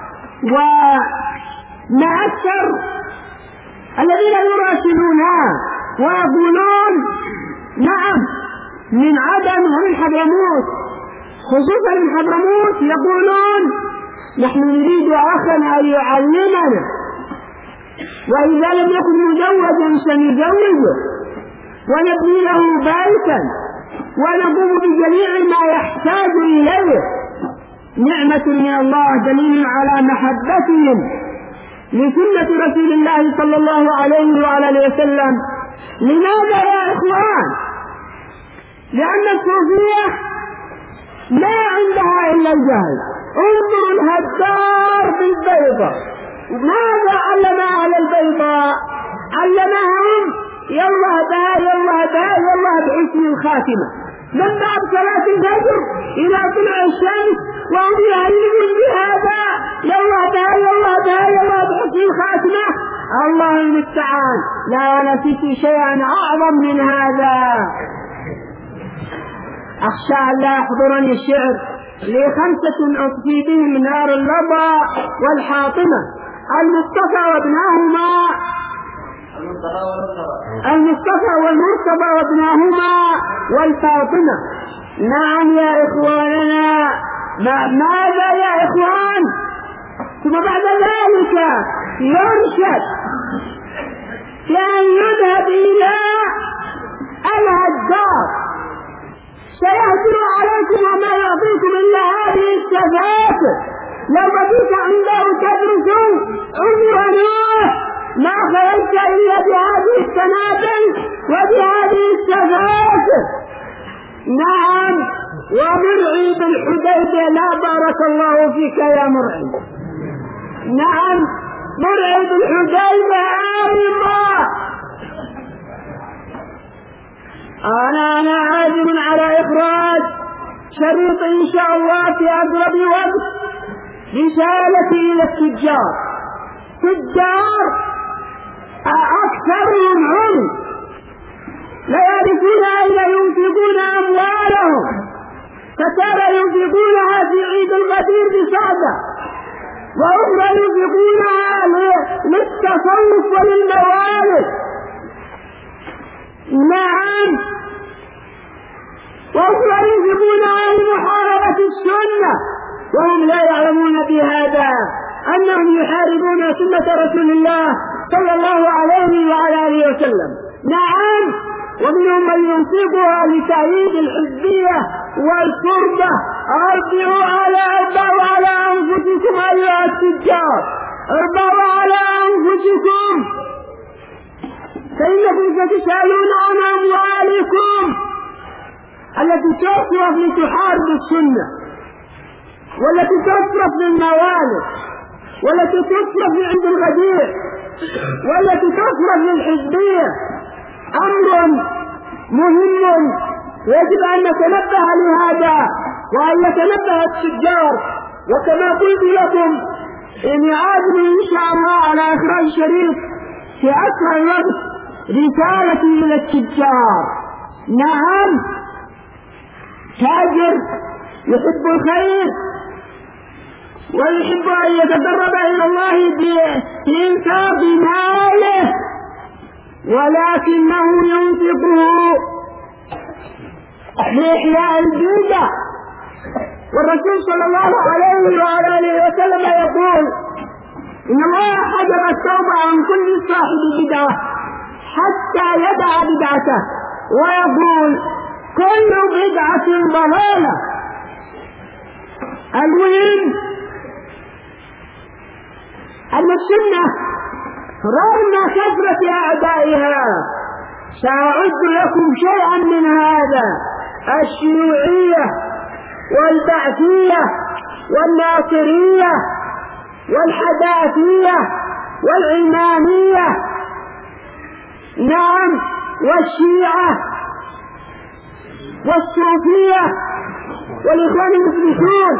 وما أكثر الذين يراسلونها ويقولون نعم من عدن ومن حضرموت، خصوصا من حضرموت، يقولون نحن نريد أخنا أن يعلمنا، وإذا لم يكن مزوجا سنزوجه ونبني له بيتا ونقوم بجميع ما يحتاج إليه. نعمة من الله دليل على محبتهم لسنة رسول الله صلى الله عليه وعلى آله وسلم. لماذا يا إخوان؟ لأن الصوفية ما عندها إلا الجهل. انظروا الهدار بالبيضة ماذا علم أهل البيضاء؟ علمهم يلا بها يلا بها يلا بحسن الخاتمة، من بعد صلاة الفجر إلى طلوع الشمس وهم يهلمون بهذا يلا بها يلا بها يلا بحسن الخاتمة. الله المستعان. لا نسيت شيئا أعظم من هذا. أخشى أن لا يحضرني الشعر لخمسة أطفي بهم نار اللظى والحاطمة، المصطفى وابناهما المصطفى والمرتضى وابناهما والفاطمة. نعم يا إخواننا، ماذا يا إخوان؟ ثم بعد ذلك يرشد كأن يذهب إلى الهجار، سيهجر عليكم وما يعطيكم إلا هذه السفاسف. لو بقيت عنده تدرس عمره ما خرجت إلا بهذه السنابل وبهذه السفاسف. نعم، ومرعي بالحديبية، لا بارك الله فيك يا مرعي. نعم، مرعي بالحديبية أيضا. أنا أنا عازم على إخراج شريط إن شاء الله في أقرب وقت، رسالتي إلى التجار. تجار أكثرهم هم لا يعرفون أين ينفقون أموالهم، فترى ينفقونها في عيد الغدير بصعدة، وأخرى ينفقونها للتصوف وللموالد. نعم، وأخرى ينفقونها لمحاربة السنة، وهم لا يعلمون بهذا أنهم يحاربون سنة رسول الله صلى الله عليه وعلى آله وسلم. نعم، ومنهم من ينفقها لتأييد الحزبية والفرقة. ارجعوا على ارجعوا على أنفسكم أيها التجار، ارجعوا على أنفسكم، فإنكم ستسألون عن أموالكم التي تصرف لتحارب السنة، والتي تصرف للموالد، والتي تصرف لعيد الغدير، والتي تصرف للحزبية. أمر مهم يجب أن نتنبه لهذا، وأن يتنبه التجار. وكما قلت لكم إني عازم إن شاء الله على إخراج شريط في أسرع وقت، رسالتي إلى التجار. نعم، تاجر يحب الخير ويحب أن يتقرب إلى الله بإنفاق ماله، ولكنه ينفقه لإحياء البدع. والرسول صلى الله عليه وعلى آله وسلم يقول إن الله حجب التوبة عن كل صاحب بدعة حتى يدع بدعته، ويقول كل بدعة ضلالة. المهم أن السنة رغم كثرة أعدائها، سأعد لكم شيئا من هذا: الشيوعية والبعثية والناصرية والحداثية والعلمانية، نعم، والشيعة والصوفية والإخوان المسلمون.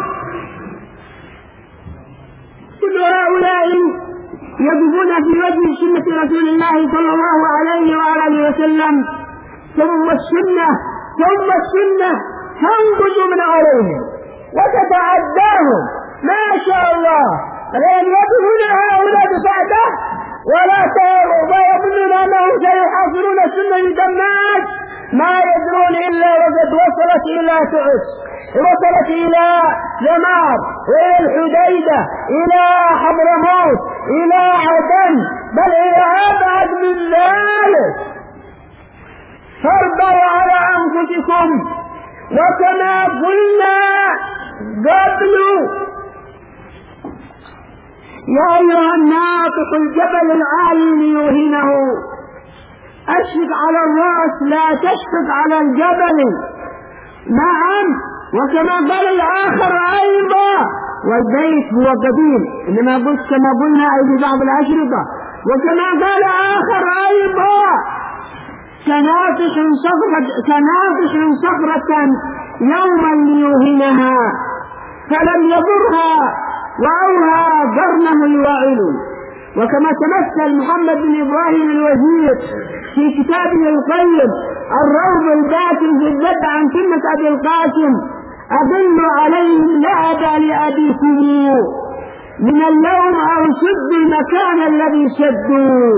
كل هؤلاء يقفون في وجه سنة رسول الله صلى الله عليه وآله وسلم، ثم السنة ثم السنة تنبت من عليهم وتتعداهم. ما شاء الله، لأن يقفون هؤلاء بسعده ولا يظنون أنهم سيحاصرون السنة بدمات، ما يدرون إلا وقد وصلت إلى تعس، وصلت إلى ثمار، وإلى الحديدة، إلى حضرموت، إلى عدن، بل إلى أبعد من ذلك. فاربوا على أنفسكم، وكما قلنا قبل: يا أيها الناطق الجبل العالي ليوهنه، أشفق على الرأس لا تشفق على الجبل. نعم، وكما قال الآخر أيضا: والبيت هو قديم، إنما قلت كما قلنا أي في بعض الأشرطة. وكما قال آخر أيضا كناطح صخرة كناطح صخرة يوما ليوهنها فلم يضرها وأوهى قرنه الواعل. وكما تمثل محمد بن إبراهيم الوزير في كتابه القيم الروض الباكن في الذب عن كلمة أبي القاسم: أضل عليهم لا أبا لأبيكم من اللوم أو سد المكان الذي سدوا.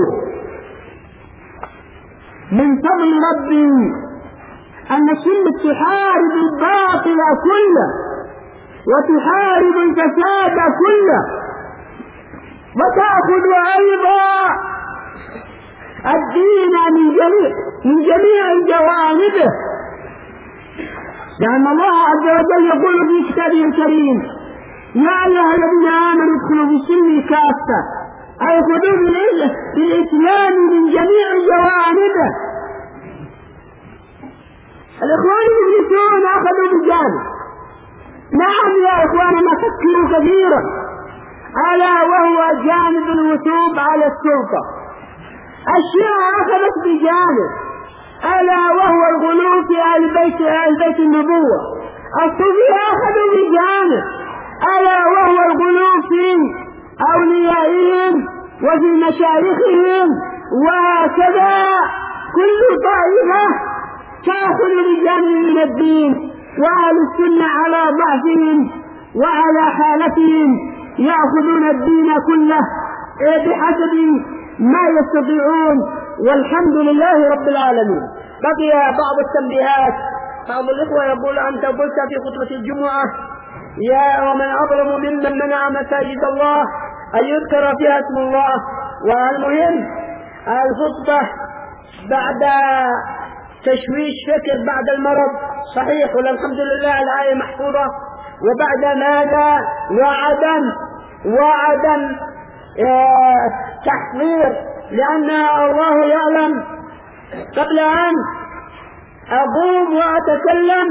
من فضل ربي أن السنة تحارب الباطل كله وتحارب الفساد كله وتأخذ أيضا الدين من جميع من جميع جوانبه، لأن الله عز وجل يقول في كتابه الكريم: يا أيها الذين آمنوا ادخلوا في السلم كافة، أي خذوا بالإسلام من جميع جوانبه. الإخوان المفلسون أخذوا بجانب، نعم يا إخواننا فكروا كثيرا، ألا وهو جانب الوثوب على السلطة. الشيعة أخذت بجانب، ألا وهو الغلو في أهل بيت أهل بيت النبوة. الصوفية أخذوا بجانب، ألا وهو الغلو في أوليائهم وفي مشايخهم. وهكذا كل طائفة تأخذ بجانب من الدين، وأهل السنة على ضعفهم وعلى حالتهم يأخذون الدين كله بحسب ما يستطيعون، والحمد لله رب العالمين. بقي بعض التنبيهات. بعض الإخوة يقول: أنت قلت في خطبة الجمعة: يا ومن أظلم ممن منع مساجد الله أن يذكر فيها اسم الله. والمهم الخطبة بعد تشويش فكر بعد المرض صحيح، والحمد لله الآية محفوظة. وبعد ماذا؟ وعدم وعدم اه تحضير، لأن الله يعلم قبل أن أقوم وأتكلم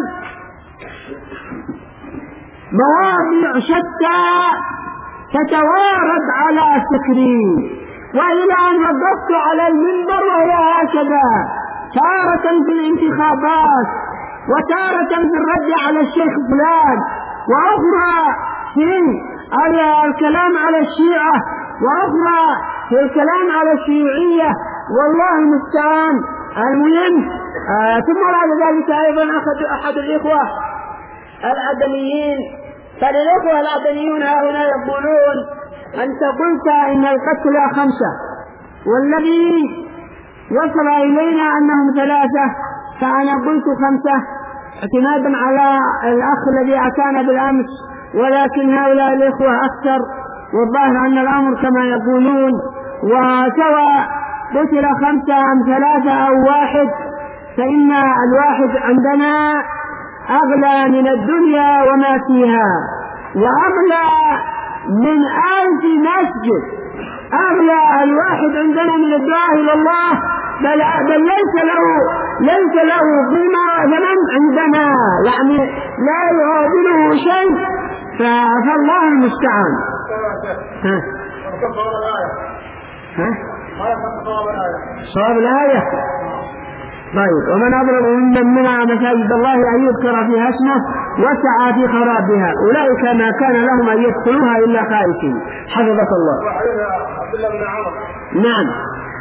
مواضيع شتى تتوارد على فكري، وإلى أن وقفت على المنبر وهي هكذا، تارة في الانتخابات وتارة في الرد على الشيخ فلان، وأخرى في الكلام على الشيعة، وأخرى في الكلام على الشيوعية، والله المستعان. المهم آه ثم بعد ذلك أيضا أخذ أحد الإخوة العدنيين، فالإخوة العدنيون هؤلاء يقولون: أنت قلت إن القتلى خمسة، والذي وصل إلينا أنهم ثلاثة، فأنا قلت خمسة اعتمادا على الأخ الذي أتانا بالأمس، ولكن هؤلاء الإخوة أكثر، والظاهر أن الأمر كما يقولون. وسواء قتل خمسة أم ثلاثة أو واحد، فإن الواحد عندنا أغلى من الدنيا وما فيها، وأغلى من ألف مسجد. أغلى الواحد عندنا من الدعاء إلى الله، بل, بل ليس له ليس له قيمة ثمن عندنا، يعني لا يعادله شيء، فالله المستعان. ها ها صواب الآية. طيب: ومن أظلم ممن منع مساجد الله أن يذكر فيها اسمه وسعى في خرابها أولئك ما كان لهم أن يدخلوها إلا خائفين. حفظك الله. نعم.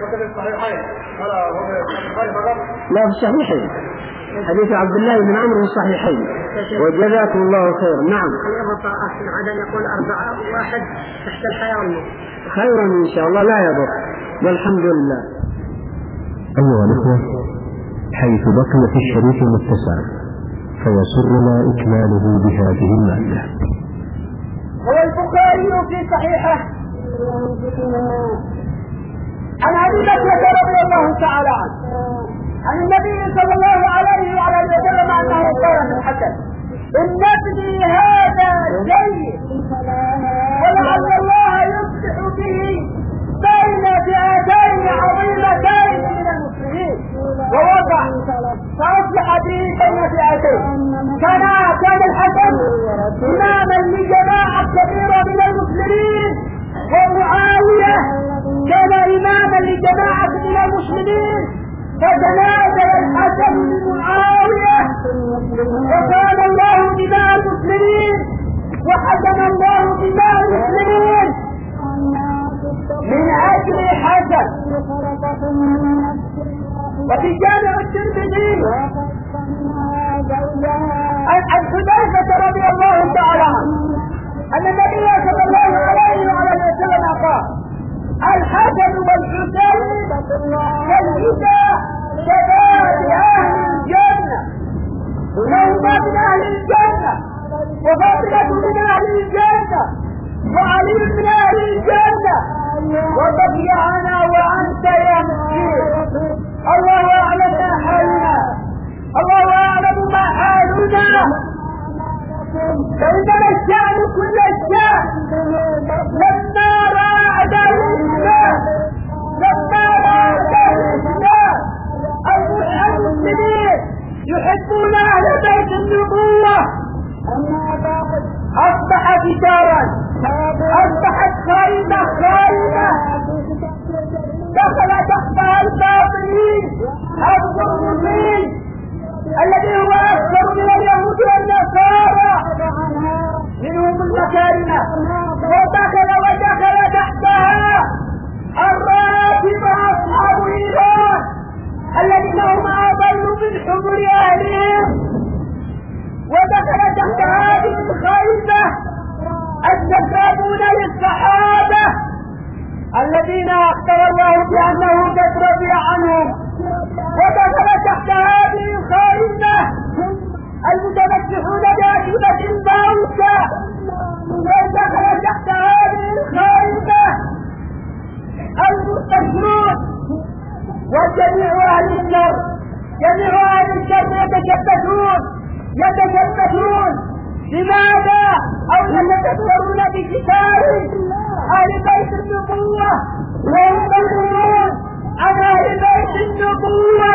لا في الصحيحين، حديث عبد الله بن عمرو في الصحيحين. وجزاكم الله خير. نعم. يقول أربعة واحد تحت الحياة والموت. خيرا إن شاء الله لا يضر، والحمد لله. أيها الأخوة، حيث بقي في الشريط المتسع فيسرنا إكماله بهذه المادة. هو البخاري في صحيحه عن أبي بكر رضي الله تعالى عنه عن النبي صلى الله عليه وعلى آله وسلم أنه قال في الحسن: إن ابني هذا جيد، ولعل الله يصلح به بين فئتين عظيمتين من المسلمين، ووضع فأصلح به بين فئتين. كان كان الحسن إماما لجماعة وعلي من أهل الجنة وبقي أنا وأنت يا مسكين. الله أعلم ما حالنا، الله أعلم ما حالنا. فإننا الشأن كل الشأن لما رأى أعداء الإسلام لما رأى أعداء الإسلام المسلمين يحبون أهل بيت النبوة أصبح فجارا، أصبحت خائنة خائنة دخل تحتها الباطلين الظلمين الذي هو أكثر من اليهود والنصارى منهم المكارمة، ودخل ودخل تحتها الرافضة أصحاب إيران الذين هم أضل من حضور أهلهم، ودخل تحت هذه الخيمة التسابون للصحابة الذين أخبر الله بأنه قد رضي عنهم، ودخل تحت هذه الخيمة المتمسحون بأجوبة الموتى، ودخل تحت هذه الخيمة المستشرون وجميع أهل النار، جميع أهل الشر يتشبثون يتشبثون لماذا؟ أو يتكبرون بكتاب أهل بيت النبوة وينبغون عن أهل بيت النبوة.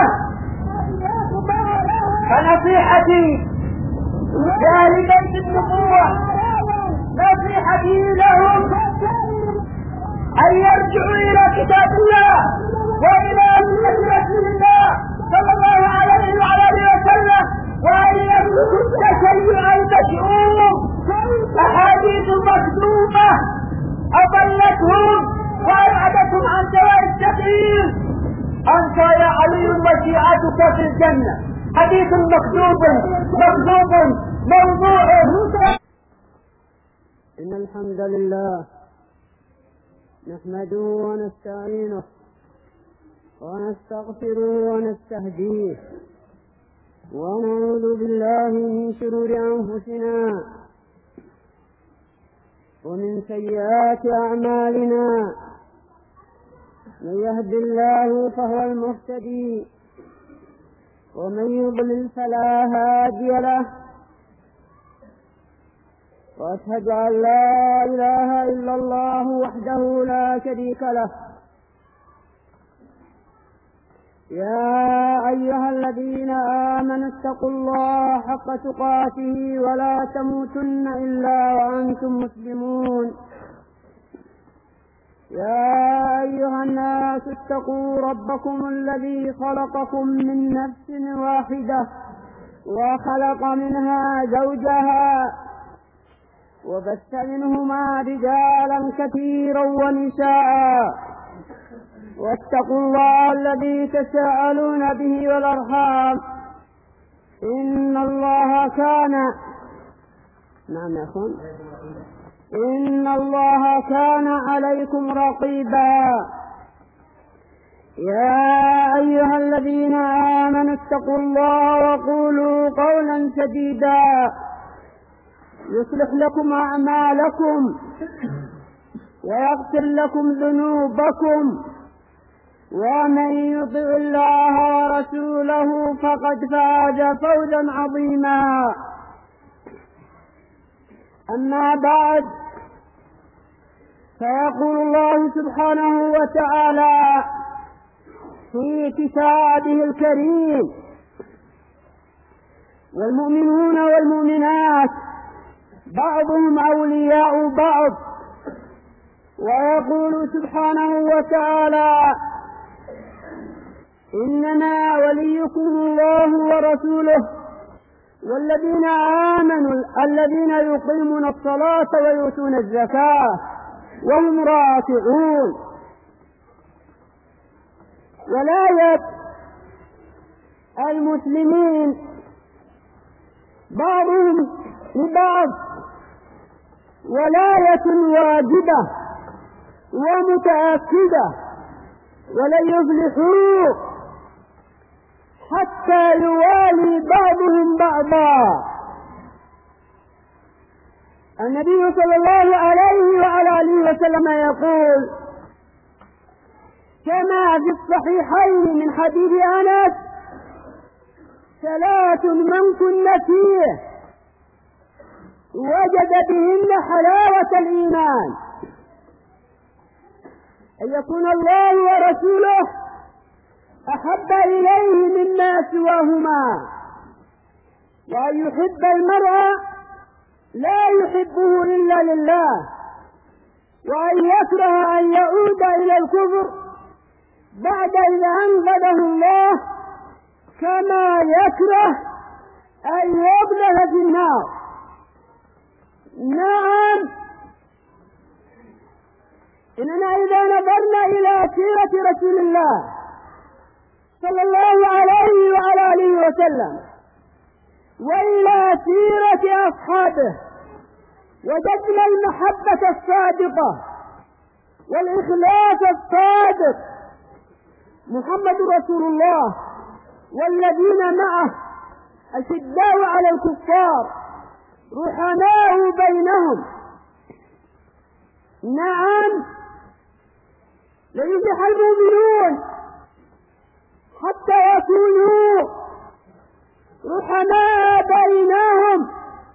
فنصيحتي لأهل بيت النبوة، نصيحتي لهم أن يرجعوا إلى كتاب الله وإلى سنة رسول الله صلى الله عليه وعلى آله وسلم، وأن يتركوا التشيع المشؤوم. أحاديث مكذوبة أضلتهم وأبعدتهم عن سواء السبيل. أنت يا علي وشيعتك في الجنة، حديث مكذوب مكذوب موضوع. إن الحمد لله نحمده ونستعينه ونستغفره ونستهديه ونعوذ بالله من شرور أنفسنا ومن سيئات أعمالنا. من يهد الله فهو المهتدي ومن يضلل فلا هادي له، وأشهد أن لا إله إلا الله وحده لا شريك له. يا أيها الذين آمنوا اتقوا الله حق تقاته ولا تموتن إلا وأنتم مسلمون. يا أيها الناس اتقوا ربكم الذي خلقكم من نفس واحدة وخلق منها زوجها وبث منهما رجالا كثيرا ونساء، واتقوا الله الذي تساءلون به والأرحام إن الله كان نعم يا أخوان إن الله كان عليكم رقيبا. يا أيها الذين آمنوا اتقوا الله وقولوا قولا سديدا يصلح لكم أعمالكم ويغفر لكم ذنوبكم، ومن يطع الله ورسوله فقد فاز فوزا عظيما. أما بعد، فيقول الله سبحانه وتعالى في كتابه الكريم: والمؤمنون والمؤمنات بعضهم أولياء بعض. ويقول سبحانه وتعالى: إنما وليكم الله ورسوله والذين آمنوا الذين يقيمون الصلاة ويؤتون الزكاة وهم راكعون. ولاية المسلمين بعضهم لبعض ولاية واجبة ومتأكدة، ولن يفلحوا حتى يوالي بعضهم بعضا. النبي صلى الله عليه وعلى آله وسلم يقول كما في الصحيحين من حديث أنس: ثلاث من كن فيه وجد بهن حلاوة الإيمان: أن يكون الله ورسوله أحب إليه مما سواهما، وأن يحب المرء لا يحبه إلا لله، وأن يكره أن يعود إلى الكفر بعد إذا أنقذه الله، كما يكره أن يبلغ في النار. نعم، إننا إذا نظرنا إلى سيرة رسول الله صلى الله عليه وعلى آله وسلم وإلى سيرة أصحابه وجدنا المحبة الصادقة والإخلاص الصادق. محمد رسول الله والذين معه أشداء على الكفار رحماء بينهم. نعم، ليفلح المؤمنون حتى يكونوا رحماء بينهم.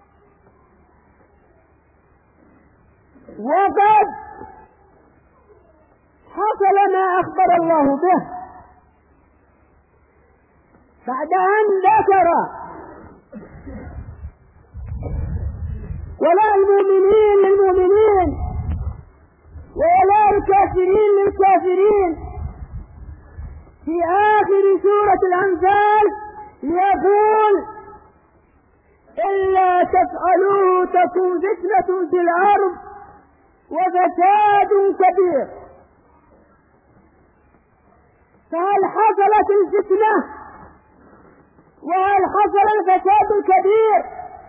وقد حصل ما أخبر الله به بعد أن ذكر ولاء المؤمنين للمؤمنين وولاء الكافرين للكافرين. في آخر سورة الأنفال يقول: إلا تفعلوه تكون فتنة في الأرض وفساد كبير. فهل حصلت الفتنة وهل حصل الفساد الكبير؟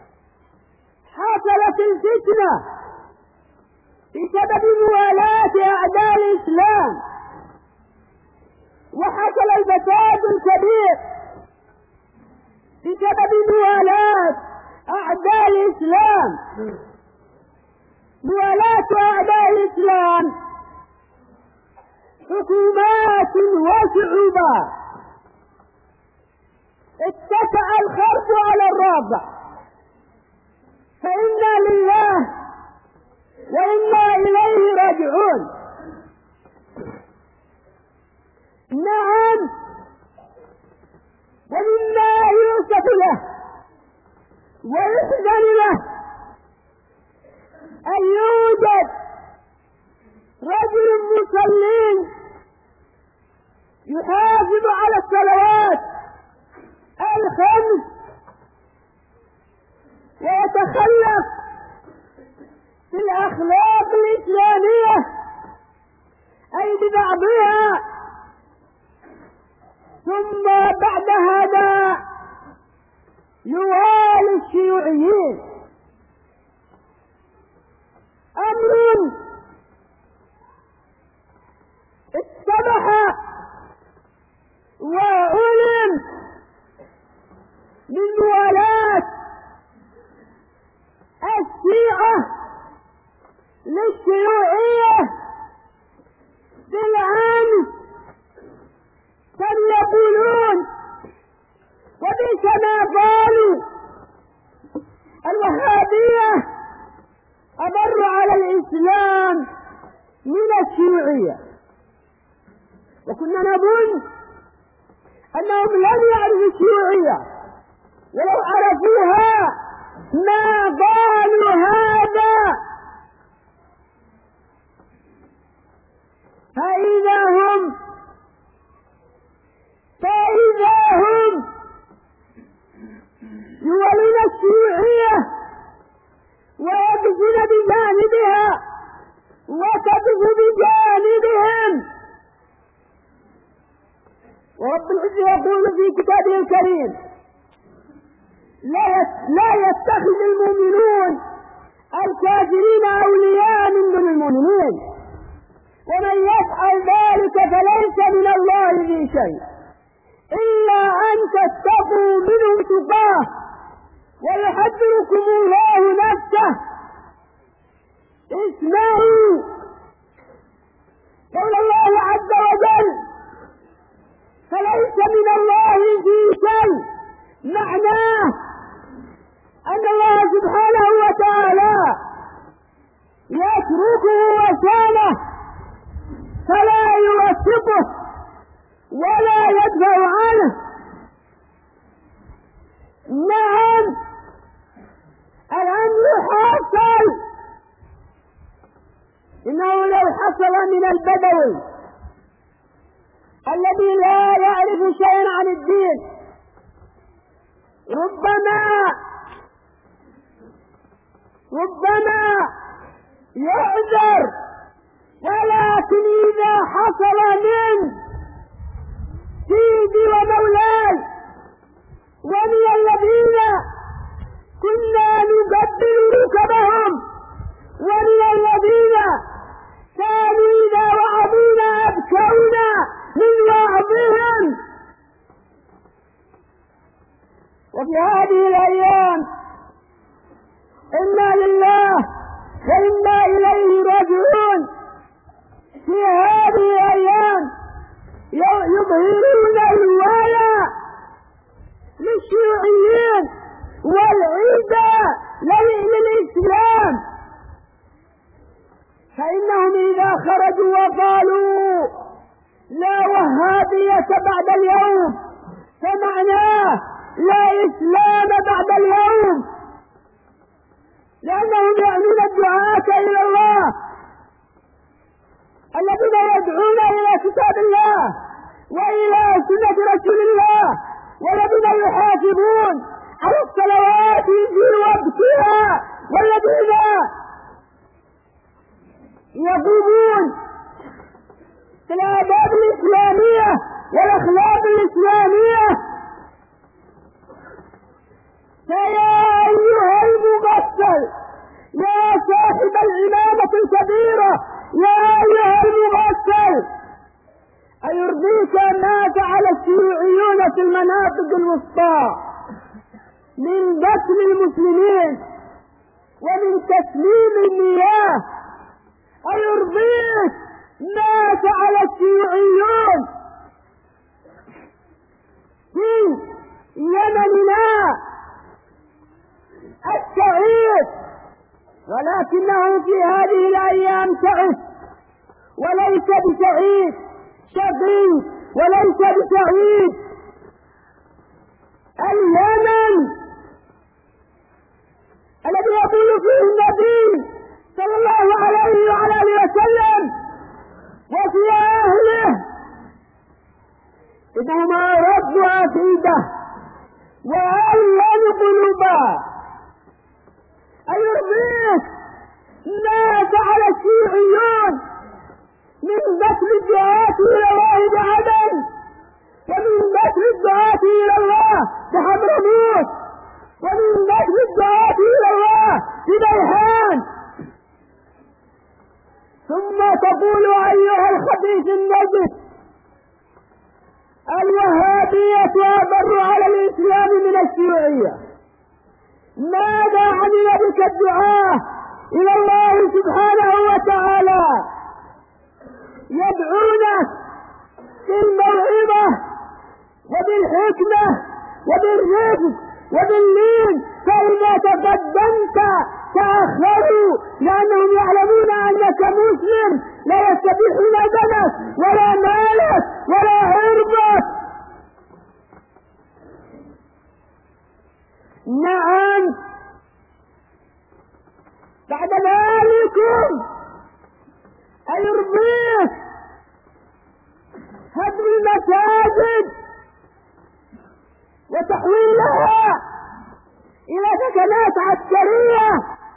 حصلت الفتنة بسبب موالاة أعداء الإسلام، وحصل الفساد الكبير بسبب موالاة أعداء الإسلام. موالاة أعداء الإسلام حكومات وشعوبات اتسع الخرب على الرابع، فإنا لله وإنا إليه راجعون. نعم، ومما يوسف له ويحزن له أن يوجد رجل مصلين يحافظ على الصلوات الخمس ويتخلق في الأخلاق الإسلامية أي ببعضها، ثم بعد هذا يوالي الشيوعيين. أمر اتضح وعلم من موالاة الشيعة للشيوعية بالعنف، كانوا يقولون وبئس ما قالوا الوهابية أضر على الإسلام من الشيوعية، وكنا نظن أنهم لم يعرفوا الشيوعية، ولو عرفوها ما قالوا هذا. فإذا هم فإذا هم يولون الشيوعية ويقفون بجانبها وتقف بجانبهم. ورب العزة يقول في كتابه الكريم: لا يتخذ المؤمنون الكافرين أولياء من دون المؤمنين، ومن يفعل ذلك فليس من الله في شيء إلا أن تتقوا منهم تقاه ويحذركم الله نفسه اسمعوا قول الله عز وجل فليس من الله في شيء، معناه أن الله سبحانه وتعالى يتركه وشانه فلا يوثقه ولا يدفع عنه. نعم الأمر حاصل، إنه لو حصل من البدوي الذي لا يعرف شيئا عن الدين ربما ربما يعذر، ولكن إذا حصل من سيدي ومولاي ومن الذين كنا نقبل ركبهم ومن الذين كانوا إذا وعظونا أبكونا من وعظهم، وفي هذه الأيام إنا لله وإنا إليه راجعون. في هذه الأيام يظهرون الولاء للشيوعيين والعدة للإسلام، فإنهم إذا خرجوا وقالوا لا وهابية بعد اليوم فمعناه لا إسلام بعد اليوم، لأنهم يعنون الدعاة إلى الله الذين يدعون إلى كتاب الله وإلى سنة رسول الله، والذين يحافظون على الصلوات في وقتها، والذين يقومون بالآداب الإسلامية والأخلاق الإسلامية. فيا أيها المغفل يا صاحب العمامة الكبيرة، يا أيها المغفل أيرضيك ما فعل الشيوعيون في المناطق الوسطى من قتل المسلمين ومن تسليم المياه؟ أيرضيك ما فعل الشيوعيون في يمننا السعيد؟ ولكنه في هذه الأيام تعس، وليس بسعيد شقي، وليس بسعيد. اليمن الذي يقول فيه النبي صلى الله عليه وعلى اله وسلم وفي اهله انهم رد عقيده وألين قلوبا. أيرضيك ما فعل الشيوعيون من قتل الدعاة إلى الله بعدن، ومن قتل الدعاة إلى الله بحضرموت، ومن قتل الدعاة إلى الله ببيهان، ثم تقول أيها الخبيث النجس الوهابية أضر على الإسلام من الشيوعية؟ ماذا عمل بك الدعاة إلى الله سبحانه وتعالى؟ يدعونك بالموعظة وبالحكمة وبالرفق وباللين، فإذا تقدمت تأخروا لأنهم يعلمون أنك مسلم لا يستبيحون دمك ولا مالك ولا عرضك. نعم بعد ذلكم أيرضيك هدم المساجد وتحويلها إلى سكنات عسكرية؟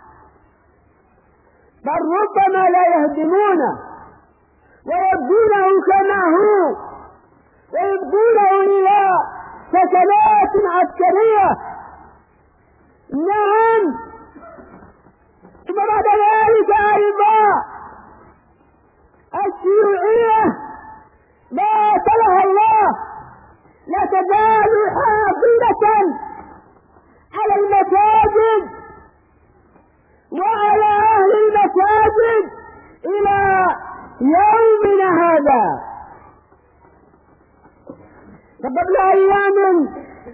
بل ربما لا يهدمونه ويبدونه كما هو ويبدونه إلى سكنات عسكرية. نعم ثم بعد ذلك أيضا الشيوعية ما تلها الله لا تزال حافظة على المساجد وعلى أهل المساجد المساجد إلى يومنا هذا. فقبل أيام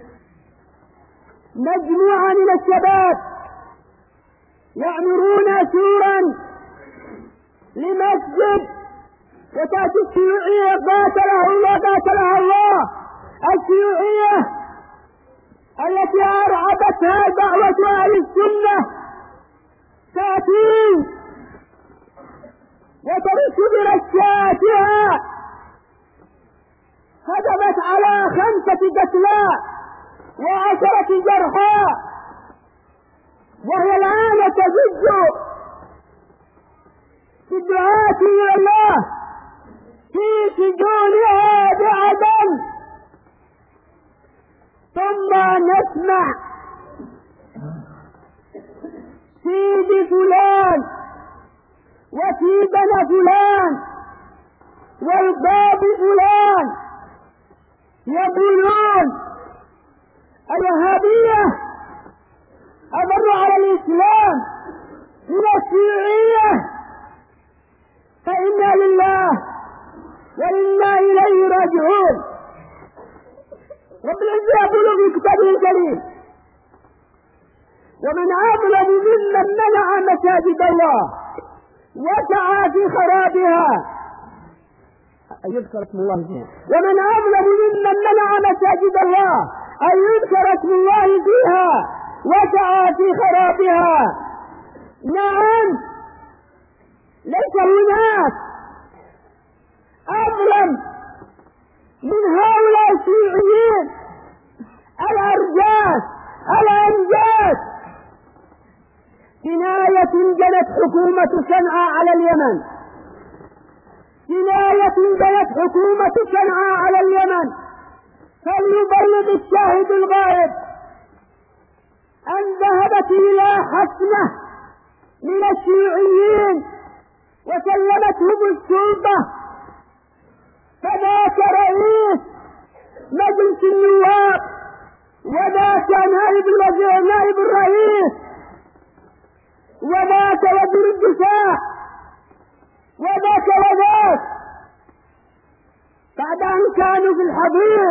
مجموعة من الشباب يعمرون سورا لمسجد، وتأتي الشيوعية قاتلها الله قاتلها الله الشيوعية التي أرعبتها دعوة أهل السنة تأتي وترش برشاتها، هدمت على خمسة قتلى وعشرة جرحى، وهي الآن تزج بالدعاة إلى الله في سجونها بعدن. ثم نسمع سيد فلان وسيدنا فلان والباب فلان يقولون الوهابية أضر على الإسلام من الشيوعية، فإنا لله وإنا إليه راجعون. رب العزة يقول في كتابه الكريم: ومن أظلم ممن منع مساجد الله وسعى في خرابها. يذكر اسم الله فيها. ومن أظلم ممن منع مساجد الله أن يذكر اسم الله فيها وسعى في خرابها. نعم، ليس هناك أظلم من هؤلاء الشيوعيين الأرجاس الأنجاس. جناية جنت حكومة صنعاء على اليمن، جناية جنت حكومة صنعاء على اليمن، فليبلغ الشاهد الغائب أن ذهبت إلى حسنة من الشيوعيين وسلمتهم السلطة، فذاك رئيس مجلس النواب وذاك نائب الوزير نائب الرئيس وذاك وزير الدفاع وذاك وذاك بعد أن كانوا في الحضيض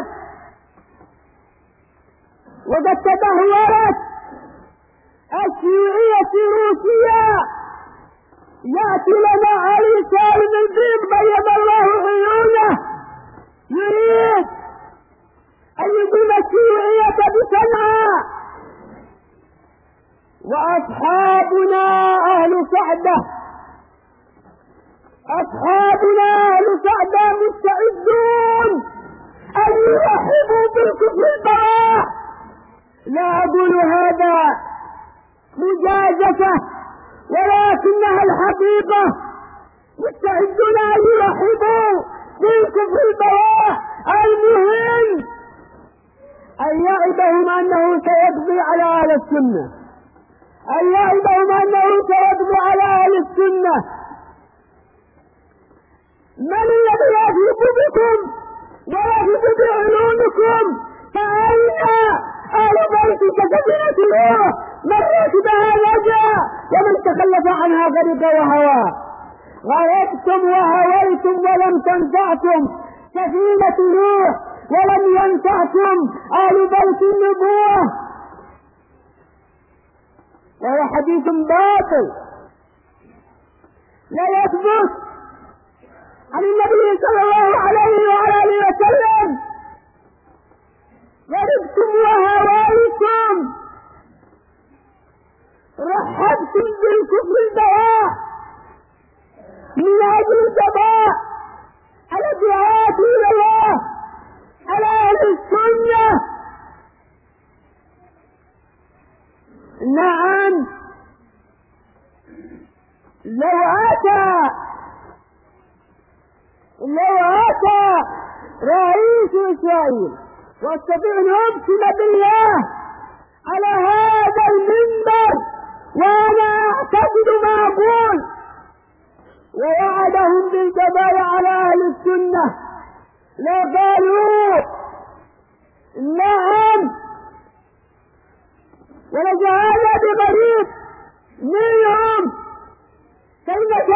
وقد تدهورت الشيوعية في روسيا، يأتي لنا علي سالم الدين بيض الله عيونه يريد أن يقيم الشيوعية بصنعاء، وأصحابنا أهل سعدة أصحابنا أهل سعدة مستعدون أن يرحبوا بالكفر البراء. لا أقول هذا مجازفة ولكنها الحقيقة، مستعدون أن يرحبوا بالكفر البراء. المهم أن يعدهم أنه سيقضي على أهل السنة، أن يعدهم أنه سيقضي على أهل السنة. من الذي يثق بكم ويثق بعلومكم؟ فأين أهل بيتك سفينة نوح؟ من ركبها نجا ومن تخلف عنها غرق وهوى. غرقتم وهويتم ولم تنفعكم سفينة نوح ولم ينفعكم أهل بيت النبوة، وهو حديث باطل لا يثبت عن النبي صلى الله عليه وعلى آله وسلم. غرقتم وهويتم، رحبتم بالكفر البواء من أجل الجباء على دعاة إلى الله على أهل السنة. نعم، لو أتى لو أتى رئيس إسرائيل واستطيع أن أقسم بالله على هذا المنبر وأنا أعتقد ما أقول، ووعدهم بالجبال على أهل السنة، لقالوا نعم، وليس هذا بغريب منهم، فإن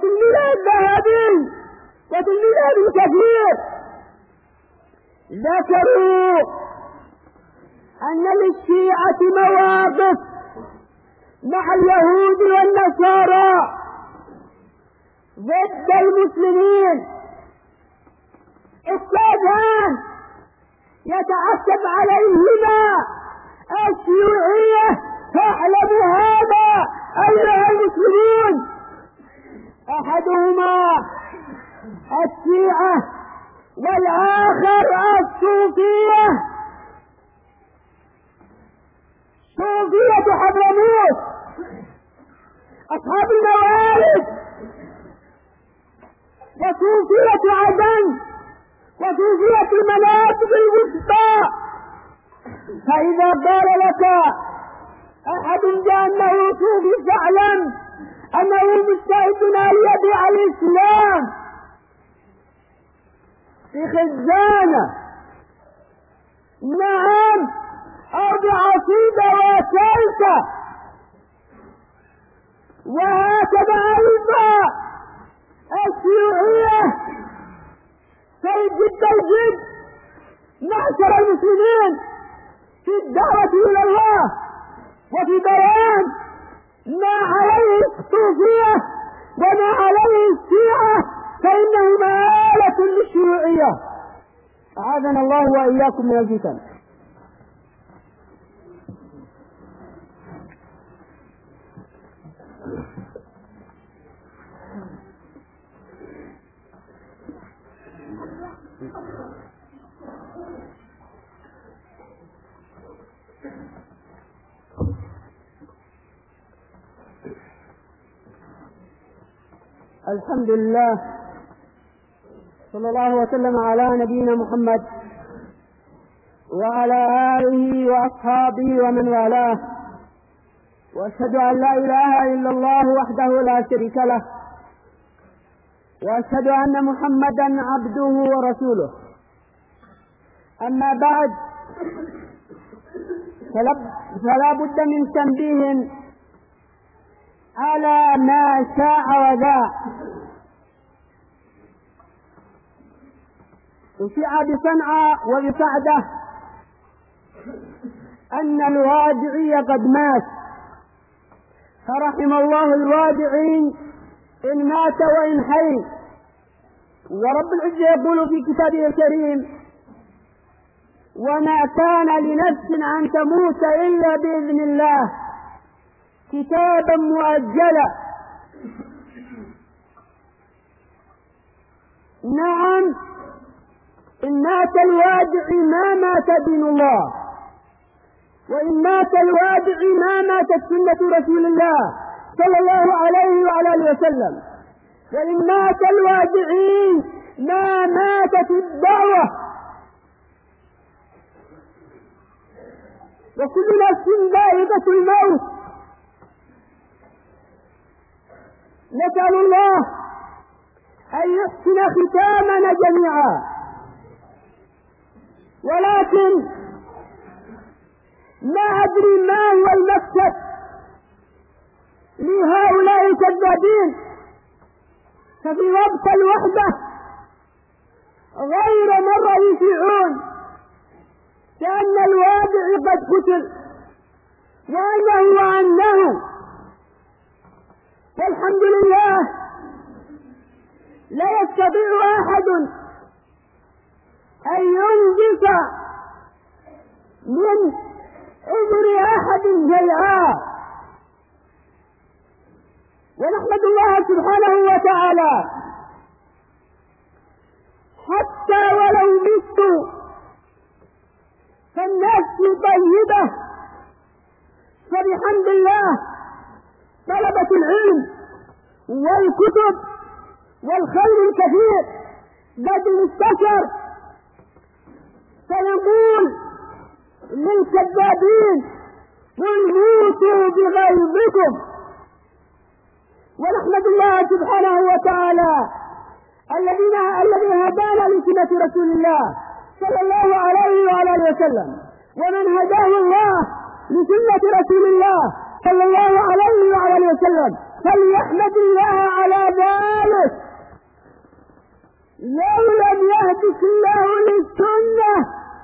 وتلميذها الذهبي وتلميذها ابن كثير ذكروا أن للشيعة مواقف مع اليهود والنصارى ضد المسلمين. الثانيان يتعصب عليهما الشيوعية، فاعلموا هذا أيها المسلمون. أحدهما الشيعة والآخر الصوفية، صوفية حضرموت أصحاب الموارد، وصوفية عدن، وصوفية المناطق الوسطى. فإذا قال لك أحد بأنه صوفي فاعلم أنه مستعد أن يبيع الإسلام في خزانة، نعم، أو بعصيدة وسلسة. وهكذا أيضا الشيوعية في جد الجد. معشر المسلمين في الدعوة إلى الله وفي بيان ما عليه الصوفية وما عليه الشيعة فإنه مآلة للشيوعية. أعاذنا الله وإياكم من الفتن. الحمد لله، صلى الله وسلم على نبينا محمد وعلى آله وأصحابه ومن والاه، وأشهد أن لا إله إلا الله وحده لا شريك له، وأشهد أن محمدا عبده ورسوله. أما بعد، فلا بد من تنبيه على ما شاع وذاع. أشيع بصنعاء وبصعدة أن الوادعي قد مات، فرحم الله الوادعين إن مات وإن حي. ورب العزة يقول في كتابه الكريم: وما كان لنفس أن تموت إلا بإذن الله كتابا مؤجلا. نعم، إن مات الوادعي ما مات دين الله، وإن مات الوادعي ما ماتت سنة رسول الله صلى الله عليه وعلى آله وسلم، وإن مات الوادعي ما ماتت الدعوة. وكل نفس ذائقة الموت. نسأل الله أن يحسن ختامنا جميعا. ولكن ما أدري ما هو المكسب لهؤلاء الكذابين، ففي وقت الوحدة غير مرة يشيعون كأن الوادع قد قتل وأنه وأنه. والحمد لله لا يستطيع أحد أن ينجس من عذر أحد شيئا. ونحمد الله سبحانه وتعالى حتى ولو مت فالنفس طيبة، فبحمد الله طلبة العلم والكتب والخير الكثير قد انتشر، فيقول للكذابين: قل موتوا بغيظكم. ونحمد الله سبحانه وتعالى الذين الذي هدانا لسنة رسول الله صلى الله عليه وعلى اله وسلم، ومن هداه الله لسنة رسول الله صلى الله عليه وعلى اله وسلم فليحمد الله على ذلك. لو لم يهدك الله للسنة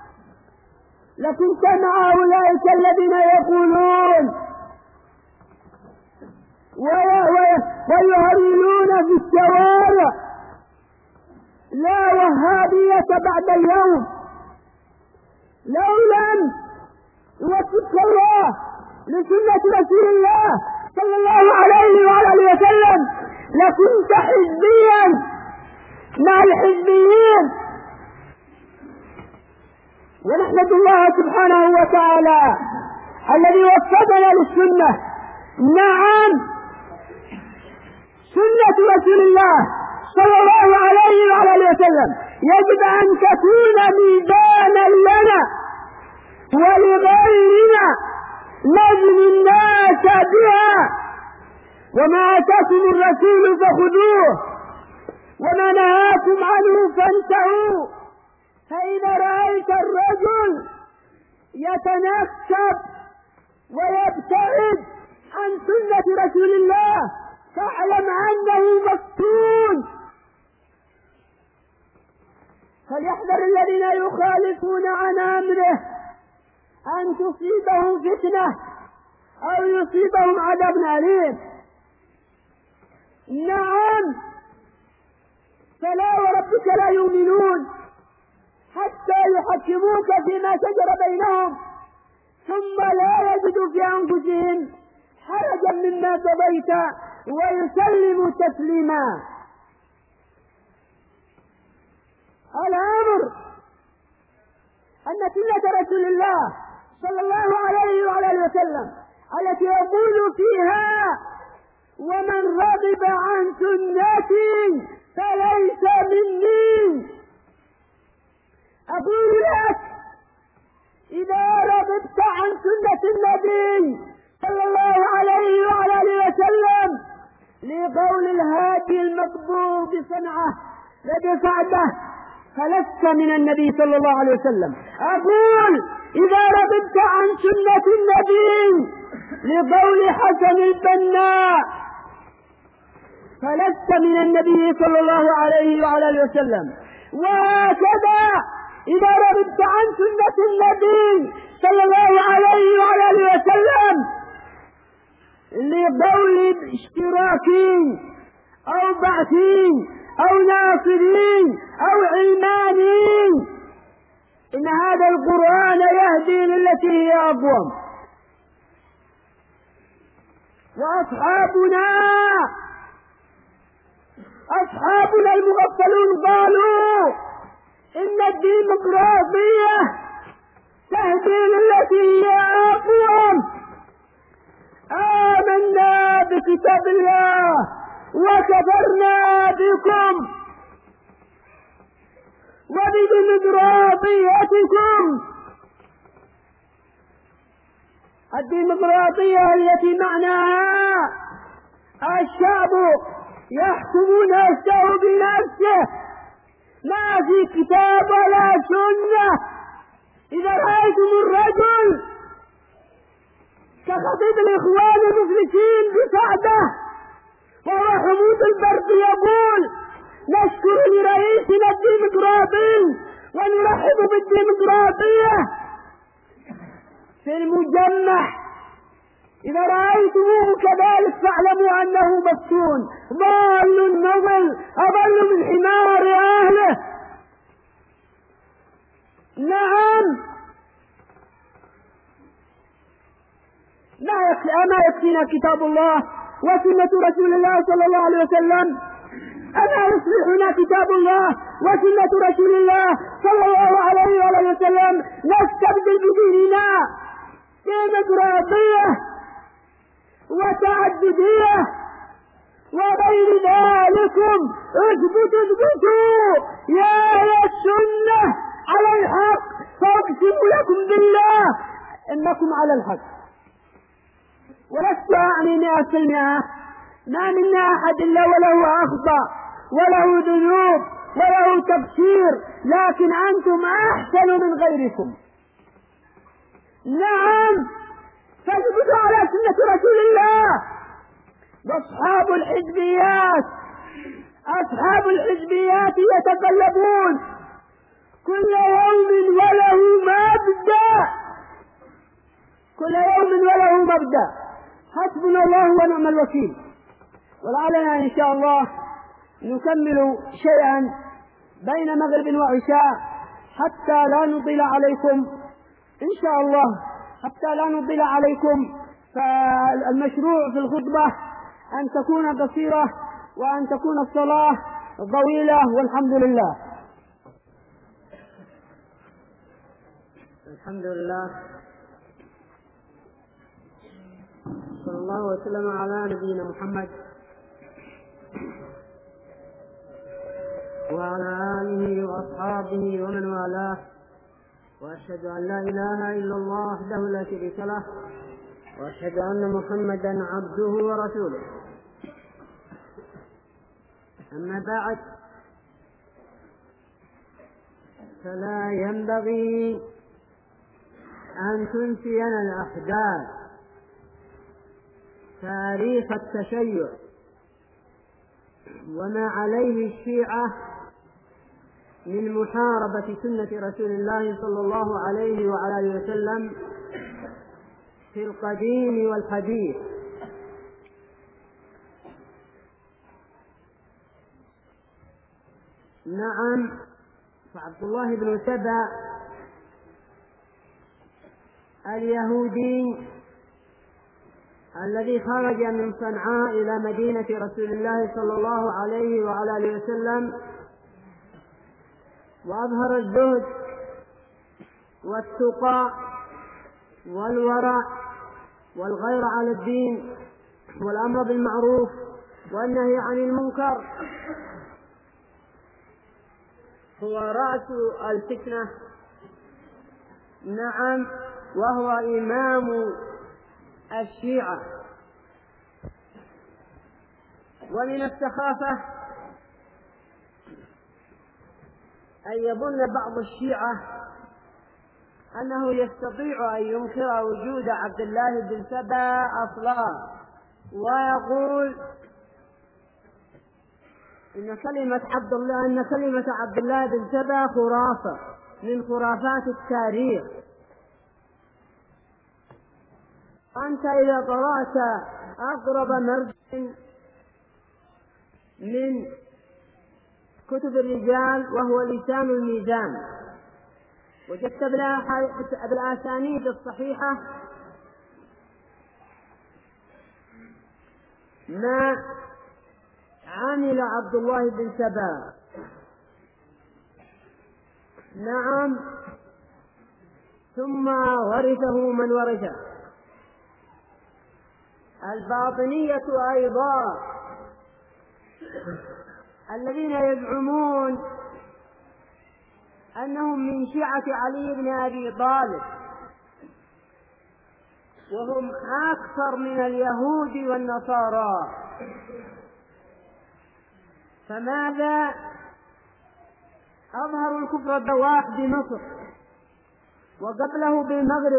لكنت مع أولئك الذين يقولون ويهرولون في الشوارع لا وهابية بعد اليوم. لو لم يوفقك الله لسنة رسول الله صلى الله عليه وعلى اله وسلم لكنت حزبيا مع الحزبيين. ونحمد الله سبحانه وتعالى الذي وفقنا للسنة. نعم، سنة رسول الله صلى الله عليه وعلى اله وسلم يجب ان تكون ميزانا لنا ولغيرنا نجم الناس بها. وما اتاكم الرسول فخذوه وما نهاكم عنه فانتهوا. فإذا رأيت الرجل يتنكب ويبتعد عن سنة رسول الله فاعلم أنه مفتون. فليحذر الذين يخالفون عن أمره أن تصيبهم فتنة أو يصيبهم عذاب أليم. نعم، فلا وربك لا يؤمنون حتى يحكموك فيما شجر بينهم ثم لا يجدوا في أنفسهم حرجا مما قضيت ويسلموا تسليما. الأمر أن سنة رسول الله صلى الله عليه وعلى اله وسلم التي يقول فيها ومن رغب عن سنتي فليس مني. أقول لك إذا رغبت عن سنة النبي صلى الله عليه وعلى اله وسلم لقول الهادي المقبوض بصنعه لدفعته فلست من النبي صلى الله عليه وسلم. أقول إذا رغبت عن سنة النبي لقول حسن البناء فلست من النبي صلى الله عليه وعلى اله وسلم. وهكذا إذا رغبت عن سنة النبي صلى الله عليه وعلى اله وسلم لقول اشتراكي أو بعثي أو ناصري أو علماني إن هذا القرآن يهدي للتي هي أقوم. وأصحابنا أصحابنا المغفلون قالوا إن الديمقراطية تهدي للتي هي أقوم. آمنا بكتاب الله وكفرنا بكم وبديمقراطيتكم. الديمقراطية التي معناها الشعب يحكم نفسه بنفسه ما في كتاب ولا سنة. إذا رأيتم الرجل كخطيب الإخوان المفلسين بسعده وهو حمود البرد يقول نشكر لرئيسنا الديمقراطي ونرحب بالديمقراطية في المجمع، إذا رأيتموه كذلك فاعلموا أنه مفتون ضال مضل أضل من حمار أهله. نعم، ما يكفي أما يكفينا كتاب الله وسنة رسول الله صلى الله عليه وسلم؟ أما يصلحنا كتاب الله وسنة رسول الله صلى الله عليه وآله وسلم نستبدل بديننا ديمقراطية وتعددية وغير ذلكم؟ اثبتوا اثبتوا يا السنة على الحق فاقسم لكم بالله إنكم على الحق. ولست أعني مئة في المئة، ما منا أحد إلا وله أخطاء وله ذنوب وله تقصير، لكن أنتم أحسن من غيركم. نعم، فاثبتوا على سنة رسول الله واصحاب الحزبيات أصحاب الحزبيات يتقلبون كل يوم وله مبدأ كل يوم وله مبدأ. حسبنا الله ونعم الوكيل. ولعلنا إن شاء الله نكمل شيئا بين مغرب وعشاء حتى لا نطيل عليكم إن شاء الله حتى لا نطيل عليكم. فالمشروع في الخطبة أن تكون قصيرة وأن تكون الصلاة طويلة والحمد لله. الحمد لله صلى الله وسلم على نبينا محمد وعلى آله وأصحابه ومن والاه، وأشهد أن لا إله إلا الله وحده لا شريك له، وأشهد أن محمدا عبده ورسوله. أما بعد، فلا ينبغي أن تنسينا الأحداث تاريخ التشيع وما عليه الشيعة من محاربة سنة رسول الله صلى الله عليه وعلى آله وسلم في القديم والحديث. نعم، فعبد الله بن سبأ اليهودي الذي خرج من صنعاء إلى مدينة رسول الله صلى الله عليه وعلى آله وسلم وأظهر الزهد والتقى والورع والغير على الدين والأمر بالمعروف والنهي عن المنكر، هو رأس الفتنة. نعم، وهو إمام الشيعة. ومن السخافة أن يظن بعض الشيعة أنه يستطيع أن ينكر وجود عبد الله بن سبأ أصلا، ويقول إن كلمة عبد الله أن كلمة عبد الله بن سبأ خرافة من خرافات التاريخ. أنت إذا قرأت أقرب مرجع من كتب الرجال وهو لسان الميزان، وجدت بالأسانيد الصحيحة ما عمل عبد الله بن سبأ. نعم، ثم ورثه من ورثه. الباطنية أيضا الذين يزعمون أنهم من شيعة علي بن أبي طالب، وهم أكثر من اليهود والنصارى. فماذا أظهروا الكفر البواح بمصر وقبله بالمغرب،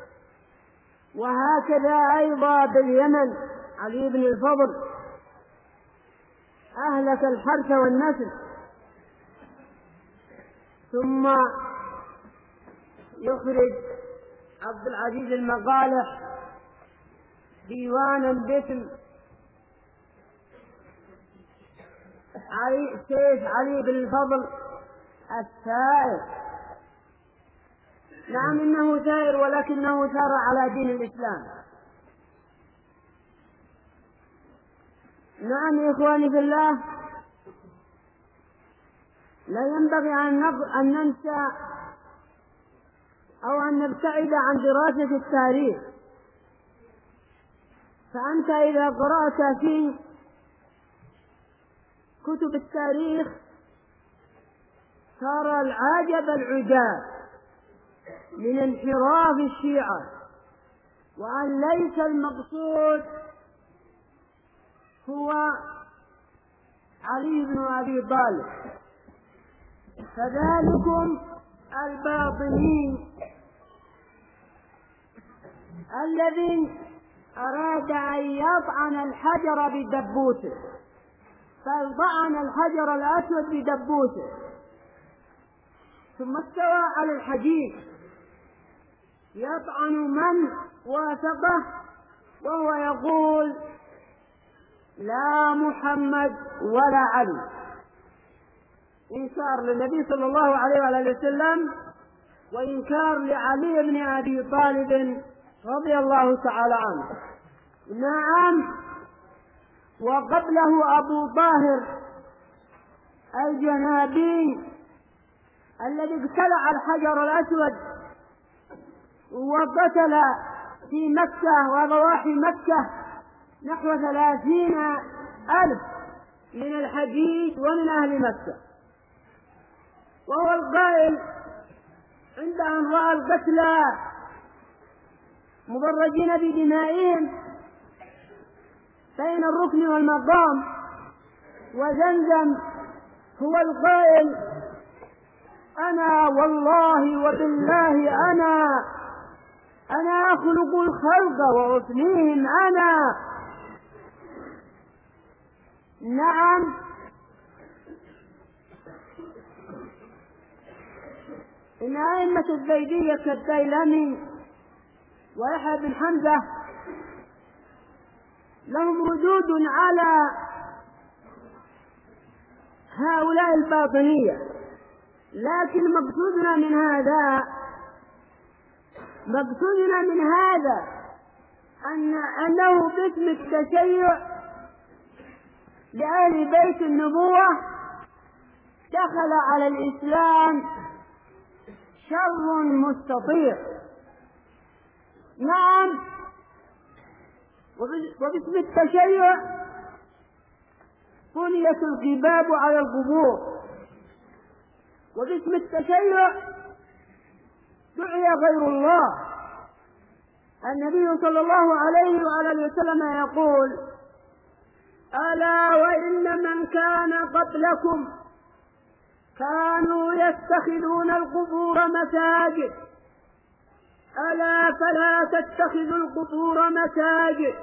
وهكذا أيضا باليمن. علي بن الفضل أهلك الحرث والنسل، ثم يخرج عبد العزيز المقالح ديوانا باسم علي سيف علي بن الفضل الثائر. نعم، إنه ثائر ولكنه ثار على دين الإسلام. نعم يا إخواني في الله، لا ينبغي أن ننسى أو أن نبتعد عن دراسة التاريخ. فأنت إذا قرأت في كتب التاريخ ترى العجب العجاب من انحراف الشيعة، وأن ليس المقصود هو علي بن أبي طالب. فذلكم الباطنين الذين أراد أن يطعن الحجر بدبوسه، فطعن الحجر الأسود بدبوسه، ثم استوى على الحديد يطعن من وافقه وهو يقول لا محمد ولا علي، إنكار للنبي صلى الله عليه وآله وسلم وإنكار لعلي بن أبي طالب رضي الله تعالى عنه. نعم، وقبله أبو طاهر الجنابي الذي ابتلع الحجر الأسود وقتل في مكة وضواحي مكة نحو ثلاثين ألف من الحديد ومن أهل مكة، وهو القائل عند أن رأى القتلى مبرجين بدمائهم بين الركن والمقام وزمزم، هو القائل أنا والله وبالله أنا أنا أخلق الخلق وأفنيهم أنا. نعم، إن أئمة الزيدية كالديلمي ويحيى بن حمزة لهم ردود على هؤلاء الباطنية، لكن مقصودنا من هذا مقصودنا من هذا أن أنه باسم التشيع لأهل بيت النبوة دخل على الإسلام شر مستطير. نعم، وباسم التشيع بنيت القباب على القبور، وباسم التشيع دعي غير الله. النبي صلى الله عليه وآله وسلم يقول ألا وإن من كان قبلكم كانوا يتخذون القبور مساجد، ألا فلا تتخذوا القبور مساجد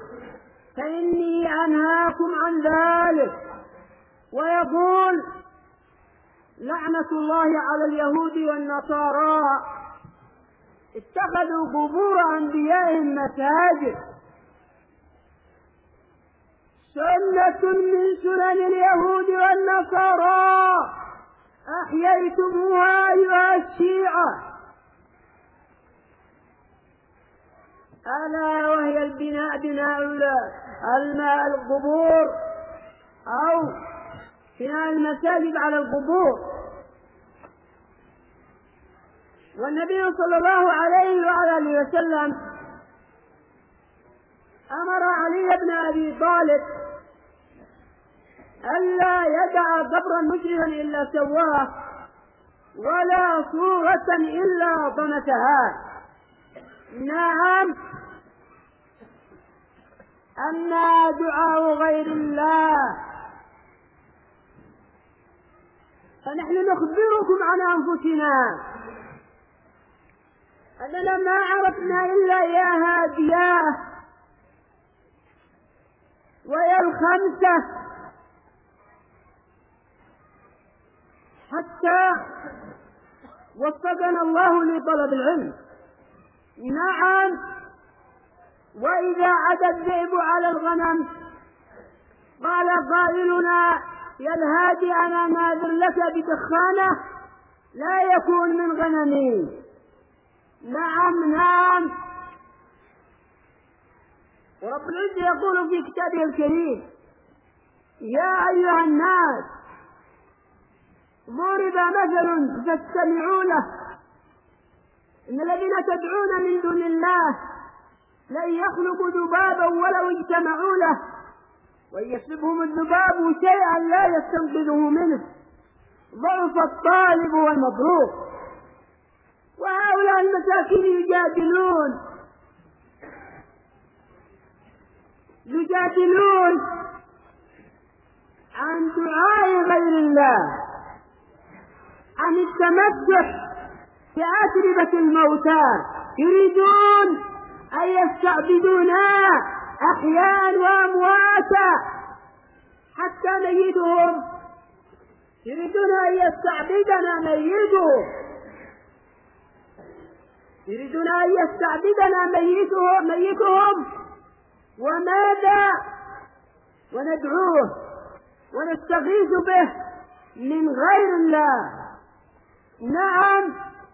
فإني أنهاكم عن ذلك. ويقول لعنة الله على اليهود والنصارى اتخذوا قبور أنبيائهم مساجد. سنة من سنن اليهود والنصارى أحييتموها أيها الشيعة، ألا وهي البناء بناء الماء القبور أو بناء المساجد على القبور. والنبي صلى الله عليه وآله وسلم أمر علي بن أبي طالب ألا يدع قبرا مشرفا إلا سواه ولا صورة إلا طمسها. نعم، أما دعاء غير الله فنحن نخبركم عن أنفسنا أننا ما عرفنا إلا يا هادياه ويا الخمسة حتى وفقنا الله لطلب العلم. نعم، وإذا عدا الذئب على الغنم قال قائلنا يا الهادي أنا ناذر لك بدخانة لا يكون من غنمي. نعم نعم، ورب العزة يقول في كتابه الكريم يا أيها الناس ضرب مثل فاستمعوا له إن الذين تدعون من دون الله لن يخلقوا ذبابا ولو اجتمعوا له وإن يسلبهم الذباب شيئا لا يستنقذه منه ضعف الطالب والمطلوب. وهؤلاء المساكين يجادلون يجادلون عن دعاء غير الله، عن التمسح بأتربة الموتى، يريدون أن يستعبدوناه أحياء وأمواتا حتى نيدهم يريدون أن يستعبدنا ميتهم يريدون أن يستعبدنا ميتهم ميتهم وماذا وندعوه ونستغيث به من غير الله. نعم،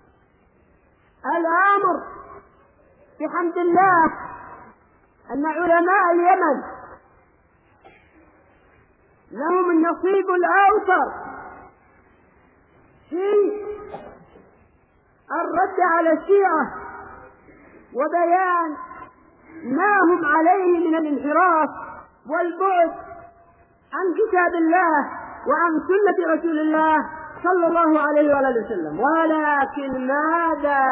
الأمر بحمد الله أن علماء اليمن لهم النصيب الأوفر في الرد على الشيعة وبيان ما هم عليه من الانحراف والبعد عن كتاب الله وعن سنة رسول الله صلى الله عليه وآله وسلم. ولكن ماذا؟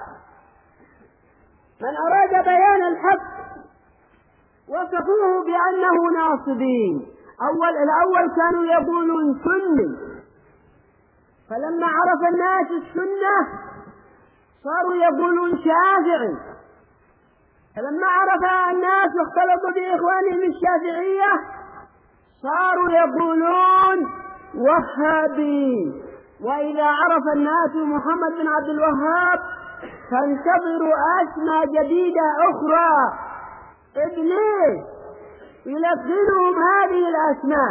من أراد بيان الحق وصفوه بأنه ناصبين. أول الأول كانوا يقولون سني، فلما عرف الناس السنة صاروا يقولون شافعي، فلما عرف الناس واختلطوا بإخوانهم الشافعية صاروا يقولون وهابي. وإذا عرف الناس محمد بن عبد الوهاب فانتظروا أسماء جديدة أخرى إبليس يلقنهم هذه الأسماء.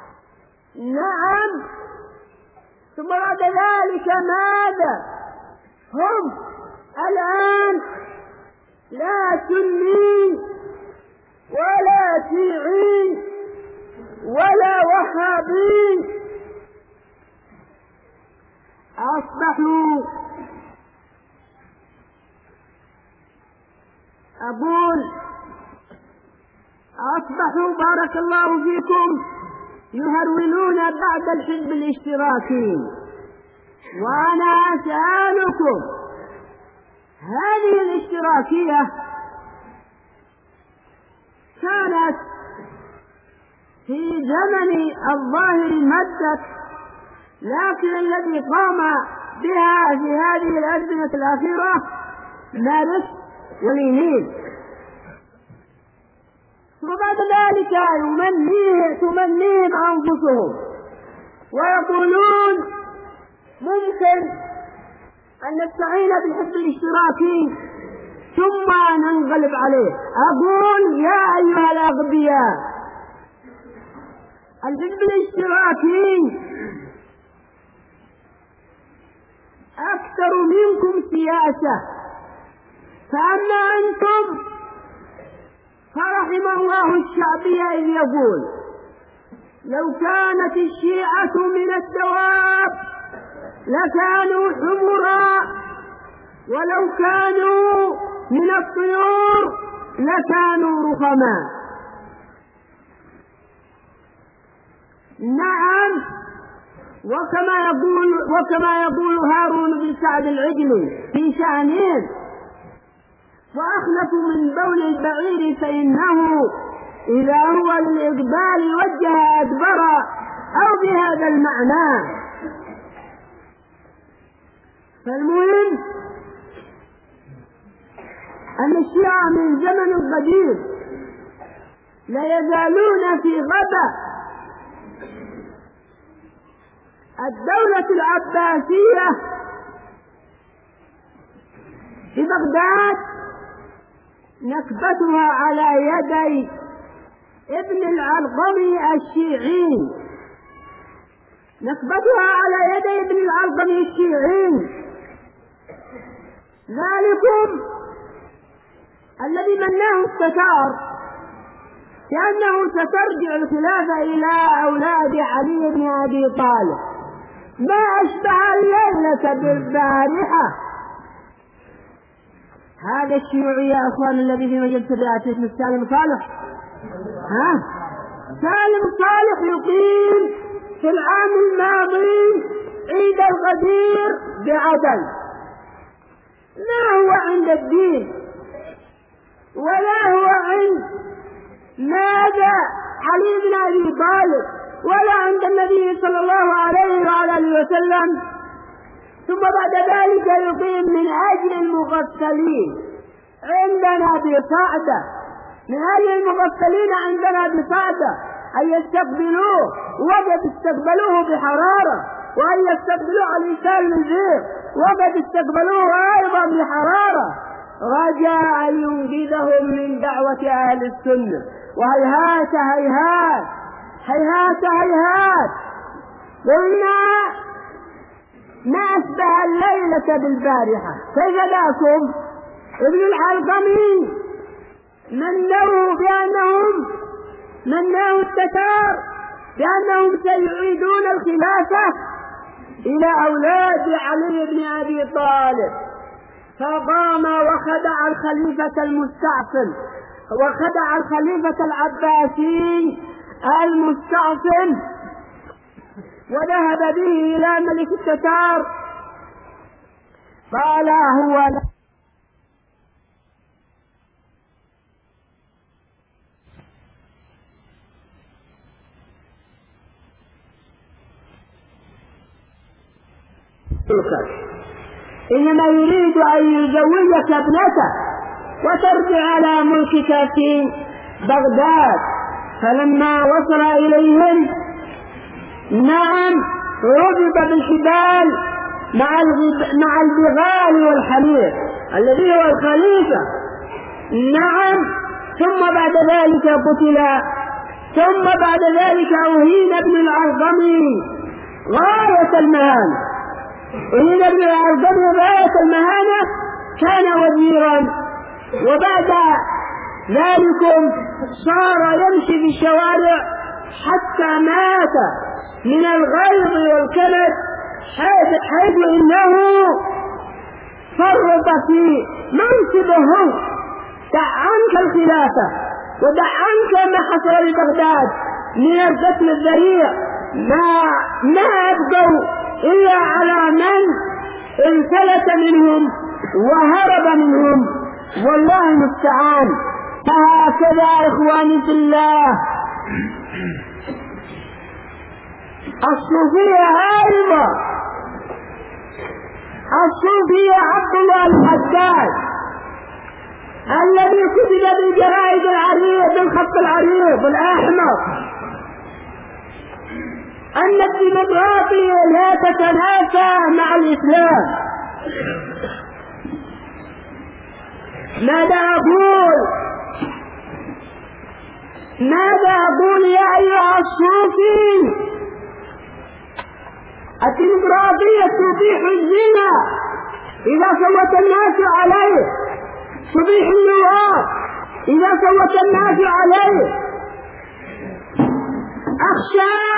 نعم، ثم بعد ذلك ماذا؟ هم الآن لا سني ولا شيعي ولا وهابي، أصبحوا أقول أصبحوا بارك الله فيكم يهرولون بعد الحزب الاشتراكي. وأنا أسألكم، هذه الاشتراكية كانت في زمن الظاهر مدت، لكن الذي قام بها في هذه الأزمنة الأخيرة ماركس ولينين. وبعد ذلك يمنيه تمنيهم أنفسهم ويقولون ممكن أن نستعين بالحزب الاشتراكي ثم ننقلب عليه. أقول يا أيها الأغبياء، الحزب الاشتراكي أكثر منكم سياسة، فأما أنتم فرحم الله الشعبية إذ يقول لو كانت الشيعة من الدواب لكانوا حمرا، ولو كانوا من الطيور لكانوا رخما. نعم، وكما يقول وكما يقول هارون بن سعد العجلي في شأنهم: وأخلف من بول البعير فإنه إذا هو للإقبال وجه أدبر، أو بهذا المعنى. فالمهم أن الشيعة من زمن قديم لا يزالون في غبا. الدولة العباسية في بغداد نكبتها على يدي ابن العلقمي الشيعي، نكبتها على يدي ابن العلقمي الشيعي. ذلكم الذي مناه التتار كأنه سترجع الخلافة إلى أولاد علي بن أبي طالب، ما أشبه الليلة بالبارحة. هذا الشيوعي يا أخوان الذي في مجلس الرئاسة اسمه سالم صالح، ها سالم صالح يقيم في العام الماضي عيد الغدير بعدن. ما هو عند الدين ولا هو عند ماذا علي بن أبي طالب ولا عند النبي صلى الله عليه وعلى وسلم. ثم بعد ذلك يقيم من أجل المغفلين عندنا بصعدة من هذه المغفلين عندنا بساطة أن يستقبلوه، وقد استقبلوه بحرارة، وأن يستقبلوا على المنذير وقد استقبلوه أيضا بحرارة، رجاء أن ينقذهم من دعوة أهل السنة. وهيهات هيهات هيهات هيهات قلنا ما أشبه الليلة بالبارحة. كيف لكم؟ ابن العلقمي منوا بأنهم منوا التتار بأنهم سيعيدون الخلافة إلى أولاد علي بن أبي طالب، فقام وخدع الخليفة المستعصم وخدع الخليفة العباسي المستعصم وذهب به إلى ملك التتار. قال هو لا إنما يريد أن يزوجك ابنته وترجع على ملكك في بغداد. فلما وصل إليهم نعم ربط بالحبال مع مع البغال والحمير الذي هو الخليفة، نعم، ثم بعد ذلك قتل، ثم بعد ذلك أهين ابن العلقمي غاية المهانة. أهين ابن العلقمي غاية المهانة، كان وزيرا، وبعد ذلك صار يمشي في الشوارع حتى مات من الغيظ والكبد، حيث إنه فرط في منصبه. دع عنك الخلافة ودع عنك ما حصل لبغداد من القتل الذريع، ما ما أبقوا إلا على من انفلت منهم وهرب منهم، والله المستعان. فهكذا إخواني في الله الصوفية أيضا، الصوفية عبد الله الحداد الذي كتب بالجرائد العريض بالخط العريض الأحمر أن الديمقراطية لا تتنافى مع الإسلام. ماذا أقول؟ ماذا أقول يا أيها الصوفي؟ الديمقراطية تبيح الزنا إذا صوت الناس عليه، تبيح اللواط إذا صوت الناس عليه. أخشى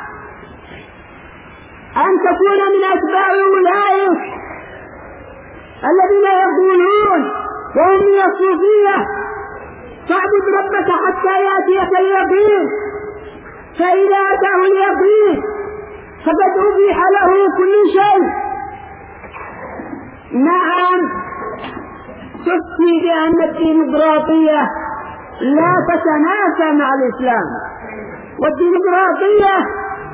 أن تكون من أتباع أولئك الذين يقولون وهم من الصوفية تعبد ربك حتى يأتيك اليقين، فإذا أتاه اليقين فقد أبيح له كل شيء. نعم، تفتي بأن الديمقراطية لا تتنافى مع الإسلام، والديمقراطية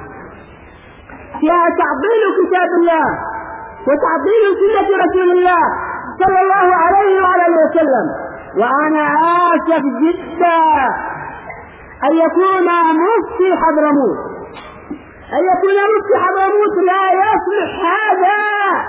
فيها تعطيل كتاب الله وتعطيل سنة رسول الله صلى الله عليه وعلى وسلم. وأنا آسف جدا أن يكون مفتي حضرموت أن يكون مفتي حضرموت لا يصلح هذا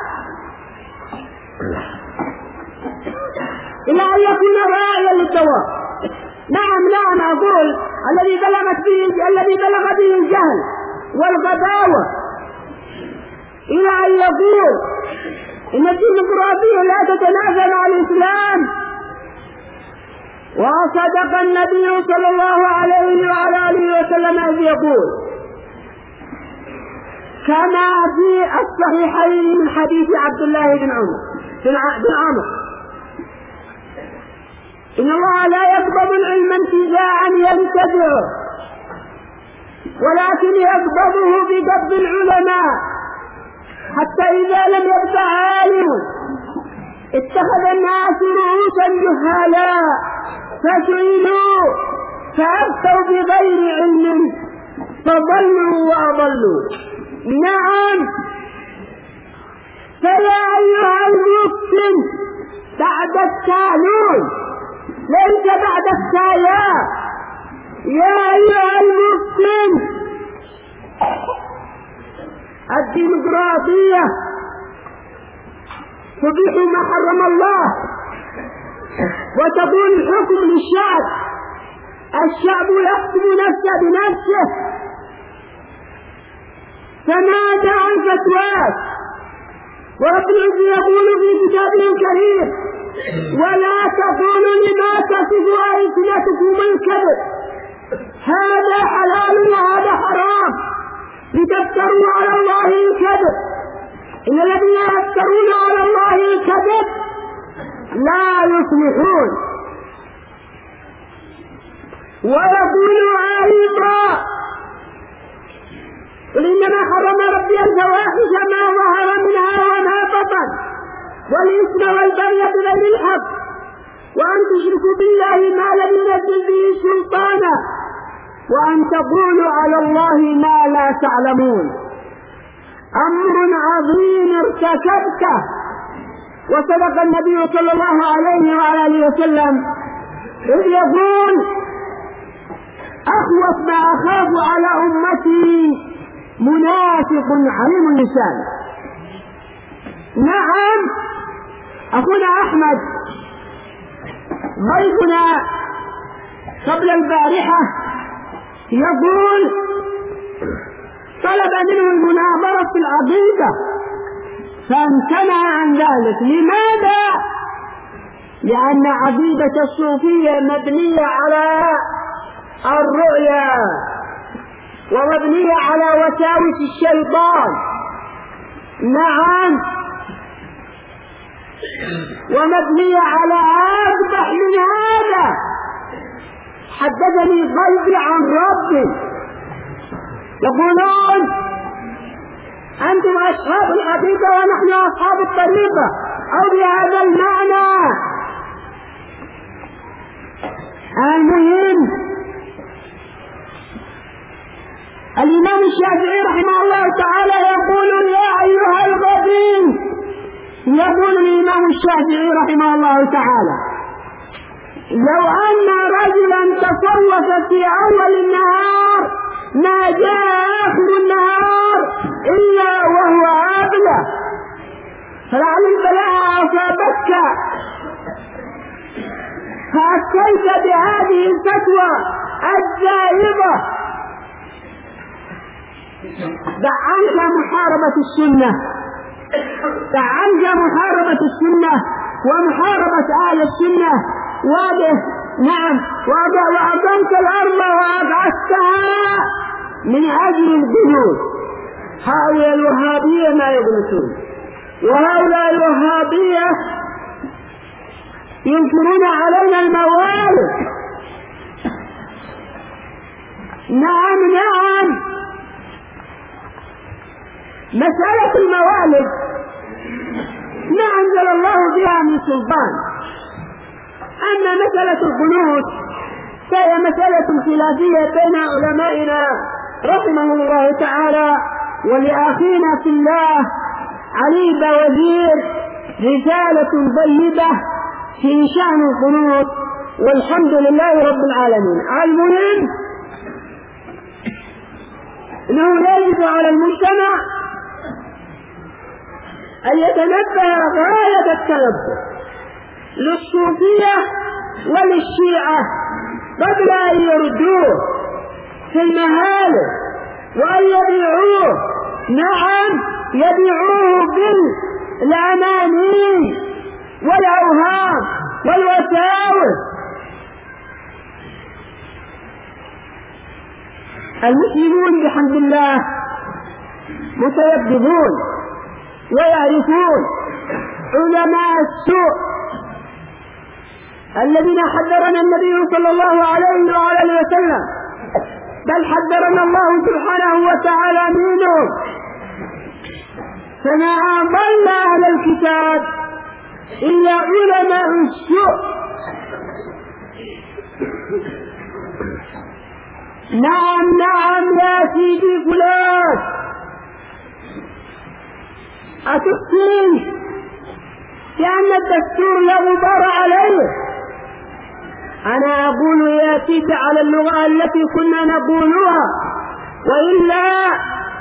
إلا أن يكون راعيا للصواب. نعم نعم أقول الذي بلغت به الذي بلغ به الجهل والغباوة إلى أن يقول إن الديمقراطية لا تتنافى مع الإسلام. وصدق النبي صلى الله عليه وعلى آله وسلم إذ يقول كما في الصحيحين من حديث عبد الله بن عمر بن عمر إن الله لا يقبض العلم انتزاعا ينتزعه، ولكن يقبضه بقبض العلماء، حتى إذا لم يبق عالم اتخذ الناس رؤوسا جهالا فسئلوا فأفتوا بغير علم فضلوا وأضلوا. نعم، فيا أيها المسلم بعد التعلم ليس بعد نفسها يا يا أيها المسلم الديمقراطية تبيح ما حرم الله وتقول الحكم للشعب، الشعب يحكم نفسه بنفسه. فماذا عن فتواك؟ ورب العزة يقول في كتابه الكريم: ولا تقولوا لما تصف ألسنتكم الكذب هذا حلال وهذا حرام لتفتروا على الله الكذب، إن الذين يفترون على الله الكذب لا يفلحون. ويقول أيضا: قل إنما حرم ربي الفواحش ما ظهر منها وما بطن والإثم والبغي بغير الحق وأن تشركوا بالله ما لم ينزل به سلطانا وأن تقولوا على الله ما لا تعلمون. أمر عظيم ارتكبته. وصدق النبي صلى الله عليه وعلى آله وسلم إذ يقول: أخوف ما أخاف على أمتي منافق عليم اللسان. نعم، أخونا أحمد ضيفنا قبل البارحة يقول طلب منه المناظرة في العقيدة فامتنع عن ذلك. لماذا؟ لأن عقيدة الصوفية مبنية على الرؤيا ومبنية على وساوس الشيطان. نعم، ومبنية على أقبح من هذا. حدثني قلبي عن ربي يقولون: أنتم أصحاب الحقيقة ونحن أصحاب الطريقة، أو بهذا المعنى. المهم الإمام الشافعي رحمه الله تعالى يقول: يا أيها الغبين، يقول الإمام الشافعي رحمه الله تعالى: لو أن رجلا تصوف في أول النهار ما جاء آخر النهار إلا وهو أبلى، فلعل البلاء أصابتك فأتيت بهذه الفتوى الزائغة. دع عنك محاربة السنة، دع عنك محاربة السنة ومحاربة أهل السنة. واضح؟ نعم. وأقمت الأرض وأبعثتها من أجل الجنود. هؤلاء الوهابية ما يغلطون، وهؤلاء الوهابية ينكرون علينا الموالد. نعم نعم، مسألة الموالد ما أنزل الله بها من سلطان. أما مسألة القنوت فهي مسألة خلافية بين علمائنا رحمه الله تعالى. ولأخينا في الله علي بوزير رسالة طيبة في شأن القنوت، والحمد لله رب العالمين. المهم أنه يجب على المجتمع أن يتنبه غاية التنبه للصوفية وللشيعة قبل أن يردوه في المهالك وأن يبيعوه. نعم، يبيعوه بالأماني والأوهام والوساوس. المسلمون بحمد الله متيقظون ويعرفون علماء السوء الذين حذرنا النبي صلى الله عليه وعلى وسلم، بل حذرنا الله سبحانه وتعالى منهم. فما أضل أهل الكتاب إلا علماء السوء. نعم نعم يا سيدي فلان، أتفتن بأن الدستور لا غبار عليه؟ أنا أقول ياتيك على اللغة التي كنا نقولها، وإلا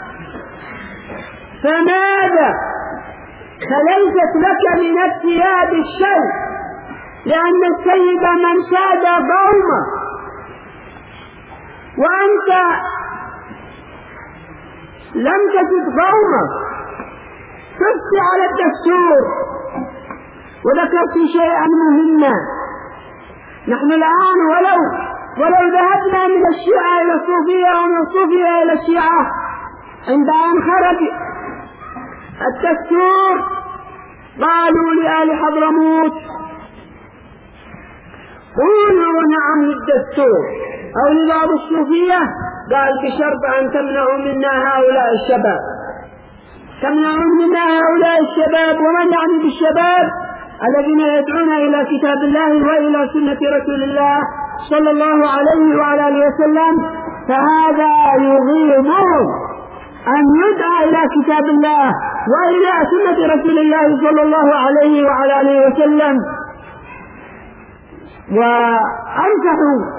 فماذا؟ فليست لك من الثياب الشيء، لأن السيد من ساد قومه، وأنت لم تجد قومه. شفت على الدستور وذكرت شيئا مهما. نحن الآن ولو ولو ذهبنا من الشيعة إلى الصوفية ومن الصوفية إلى الشيعة، عند أن خرج الدستور قالوا لآل حضرموت قولوا نعم للدستور، أو لبعض الصوفية قال بشرط أن تمنعوا منا هؤلاء الشباب، تمنعون منا هؤلاء الشباب. ومن يعني بالشباب؟ الذين يدعون إلى كتاب الله وإلى سنة رسول الله صلى الله عليه وعلى آله وسلم، فهذا يغيظهم أن يدعى إلى كتاب الله وإلى سنة رسول الله صلى الله عليه وعلى آله وسلم. وأنصح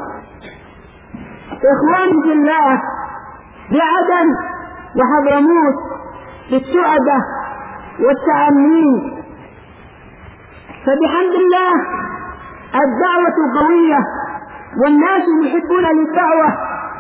إخواني في الله بعدن وحضرموت بالسعدة والتأمين، فبحمد الله الدعوة قوية والناس يحبون للدعوة،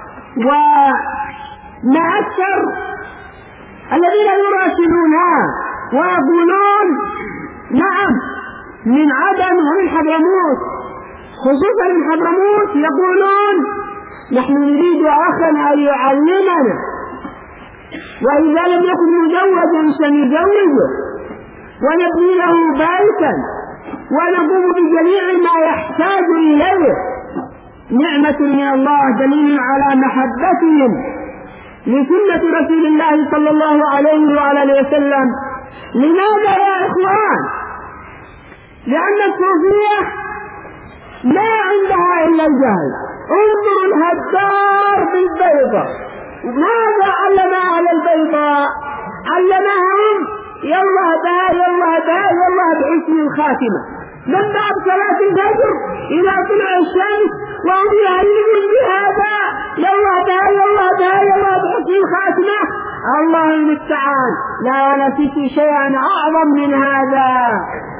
وما أكثر الذين يراسلونها ويقولون نعم من عدن ومن حضرموت، خصوصا من حضرموت يقولون نحن نريد أخنا أن يعلمنا، وإذا لم يكن مزوجا سنزوجه ونبني له بيتا ونقوم بجميع ما يحتاج إليه. نعمة من الله دليل على محبتهم لسنة رسول الله صلى الله عليه وعلى آله وسلم. لماذا يا إخوان؟ لأن الصوفية ما عندها إلا الجهل. انظروا الهدار بالبيضة، ماذا علمها على البيضاء؟ علمهم يلا بها يلا بها يلا بحسن الخاتمة، من بعد صلاة الفجر إلى طلوع الشمس وهم يهلمون بهذا يلا بها يلا بها يلا بحسن الخاتمة. الله المستعان. لا نسيت شيئا أعظم من هذا.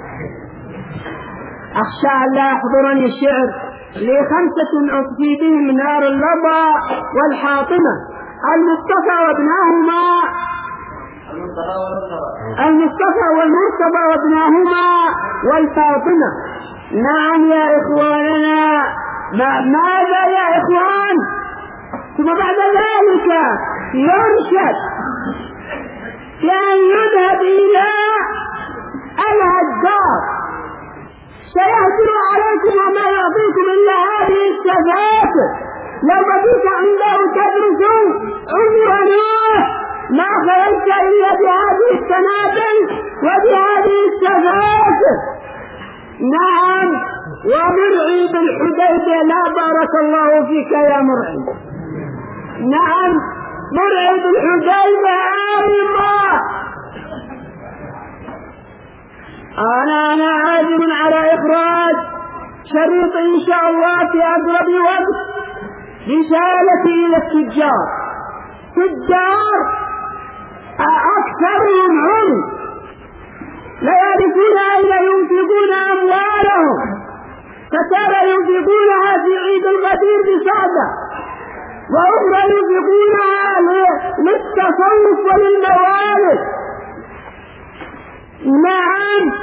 أخشى أن لا يحضرني الشعر لخمسة أطفي بهم نار اللظى والحاطمة، المصطفى وابناهما، المصطفى والمرتضى وابناهما والفاطمة. نعم يا إخواننا. ماذا يا إخوان؟ ثم بعد ذلك يرشد لأن يذهب إلى الهدار، سيهجر عليكم وما يعطيكم إلا هذه السفاسف. لو بقيت عنده تدرس عمر نوح ما خرجت إلا بهذه السنابل وبهذه السفاسف. نعم. ومرعي بالحديبية، لا بارك الله فيك يا مرعي. نعم مرعي بالحديبية آمما. أنا أنا عازم على إخراج شريط إن شاء الله في أقرب وقت رسالتي إلى التجار. تجار أكثرهم علم، لا يعرفون أين ينفقون أموالهم، فترى ينفقونها في عيد الغدير بصعدة، وأخرى ينفقونها للتصوف وللموالد. نعم.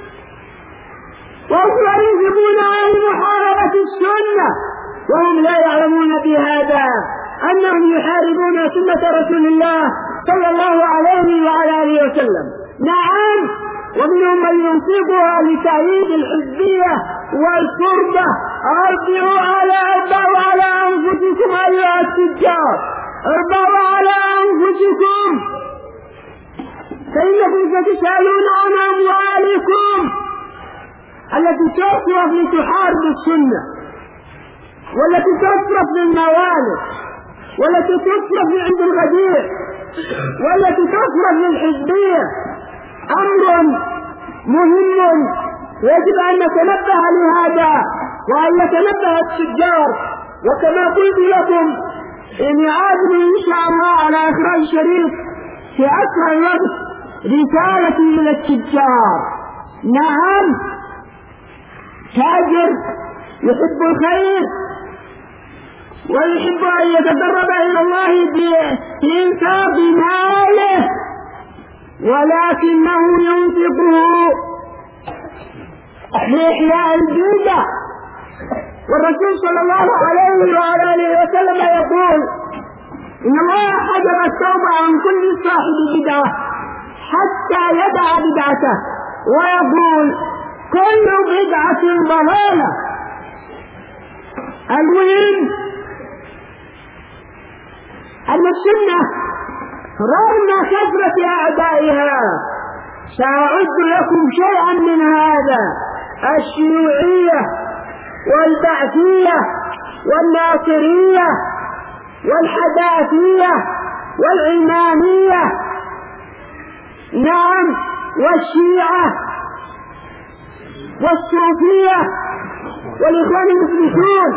وأخرى ينفقونها لمحاربة السنة، وهم لا يعلمون بهذا أنهم يحاربون سنة رسول الله صلى الله عليه وعلى آله وسلم. نعم. ومنهم من ينفقها لتأييد الحزبية والفرقة. ارجعوا على اربعوا على أنفسكم أيها التجار، اربعوا على أنفسكم، فإنكم ستسألون عن أموالكم التي تصرف لتحارب السنة، والتي تصرف للموالد، والتي تصرف لعند الغدير، والتي تصرف للحزبية. أمر مهم يجب أن نتنبه لهذا وأن يتنبه التجار. وكما قلت لكم إني عازم إن شاء الله على إخراج شريف في أسرع الوقت رسالتي إلى التجار. نعم، تاجر يحب الخير ويحب أن يتقرب إلى الله بإنفاق ماله، ولكنه ينفقه لإحياء البيئة. والرسول صلى الله عليه وآله وسلم يقول إن الله حجب التوبة عن كل صاحب بدعة حتى يدع بدعته، ويقول كل بدعة ضلالة. المهم أن السنة رغم كثرة أعدائها سأعد لكم شيئا من هذا: الشيوعية والبعثية والناصرية والحداثية والعلمانية، نعم، والشيعة والصوفية والإخوان المسلمون.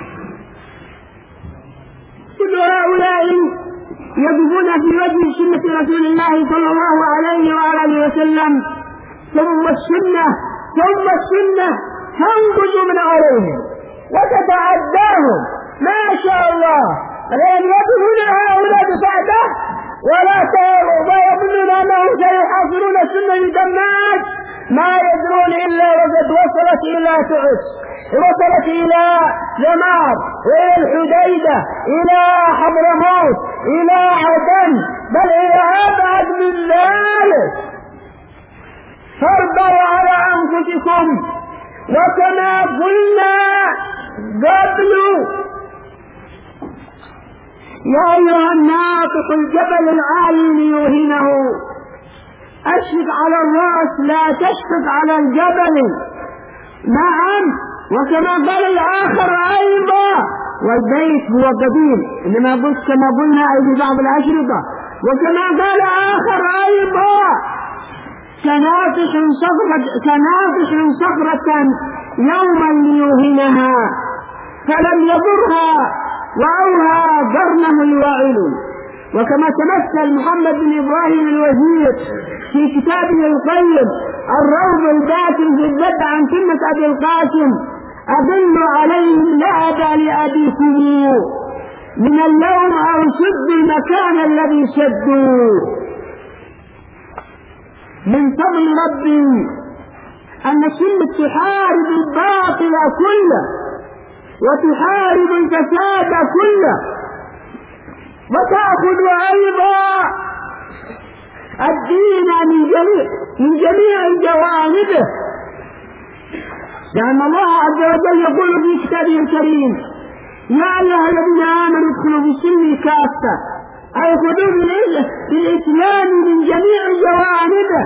كل هؤلاء يقفون في وجه سنة رسول الله صلى الله عليه وآله وسلم، ثم السنة ثم السنة تنقذ من عليهم وتتعداهم ما شاء الله. الآن يقفون هؤلاء بسعده ولا يظنون أنهم سيحاصرون السنة بدمات، ما يدرون إلا وقد وصلت إلى تعس، وصلت إلى ثمار، إلى الحديدة، إلى حضرموت، إلى عدن، بل إلى أبعد من ذلك. فاربوا على أنفسكم. وكما قلنا قبل يا أيها الناطق الجبل العالي ليوهنه، أشفق على الرأس لا تشفق على الجبل. نعم، وكما قال الآخر أيضا والبيت هو قديم، إنما قلت كما قلنا أي في بعض الأشرطة. وكما قال آخر أيضا كناطح صخرة كناطح صخرة يوما ليوهنها فلم يضرها وأوهى قرنه الواعل. وكما تمثل محمد بن إبراهيم الوزير في كتابه القيم الروض الباسم في الذب عن سنة أبي القاسم: أضل عليهم لأبا لأبيكم من اللوم أو شد المكان الذي شدوا. من فضل ربي أن السنة تحارب الباطل كله وتحارب الفساد كله، وتأخذ أيضا الدين من جميع من جميع جوانبه، لأن الله عز وجل يقول في كتابه الكريم: يا أيها الذين آمنوا ادخلوا في السلم كافة، أي خذوا بالإسلام من جميع جوانبه.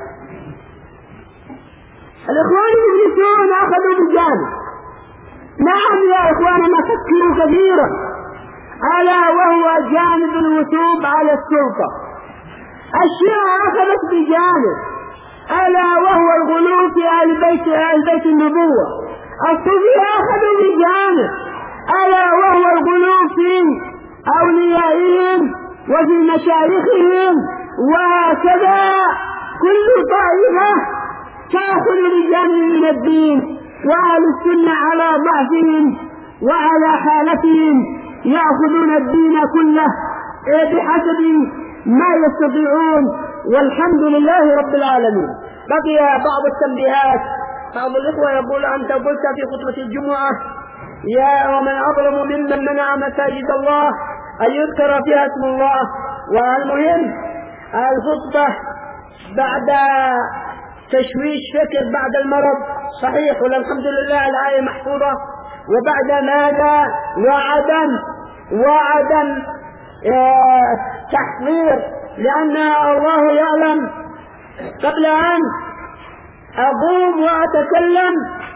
الإخوان المسلمون أخذوا بجانب. نعم يا إخواننا، فكروا كثيرا، ألا وهو جانب الوثوب على السلطة. الشيعة أخذت بجانب، ألا وهو الغلو في أهل بيت أهل بيت النبوة. الصوفية أخذوا بجانب، ألا وهو الغلو في أوليائهم وفي مشايخهم. وهكذا كل طائفة تأخذ بجانب من الدين، وأهل السنة على ضعفهم وعلى حالتهم يأخذون الدين كله بحسب ما يستطيعون، والحمد لله رب العالمين. بقي بعض التنبيهات. بعض الإخوة يقول: أنت قلت في خطبة الجمعة: يا ومن أظلم ممن منع مساجد الله أن يذكر فيها اسم الله. والمهم الخطبة بعد تشويش فكر بعد المرض صحيح، والحمد لله الآية محفوظة. وبعد ماذا؟ وعدم وعدم اه تحضير، لأن الله يعلم قبل أن أقوم وأتكلم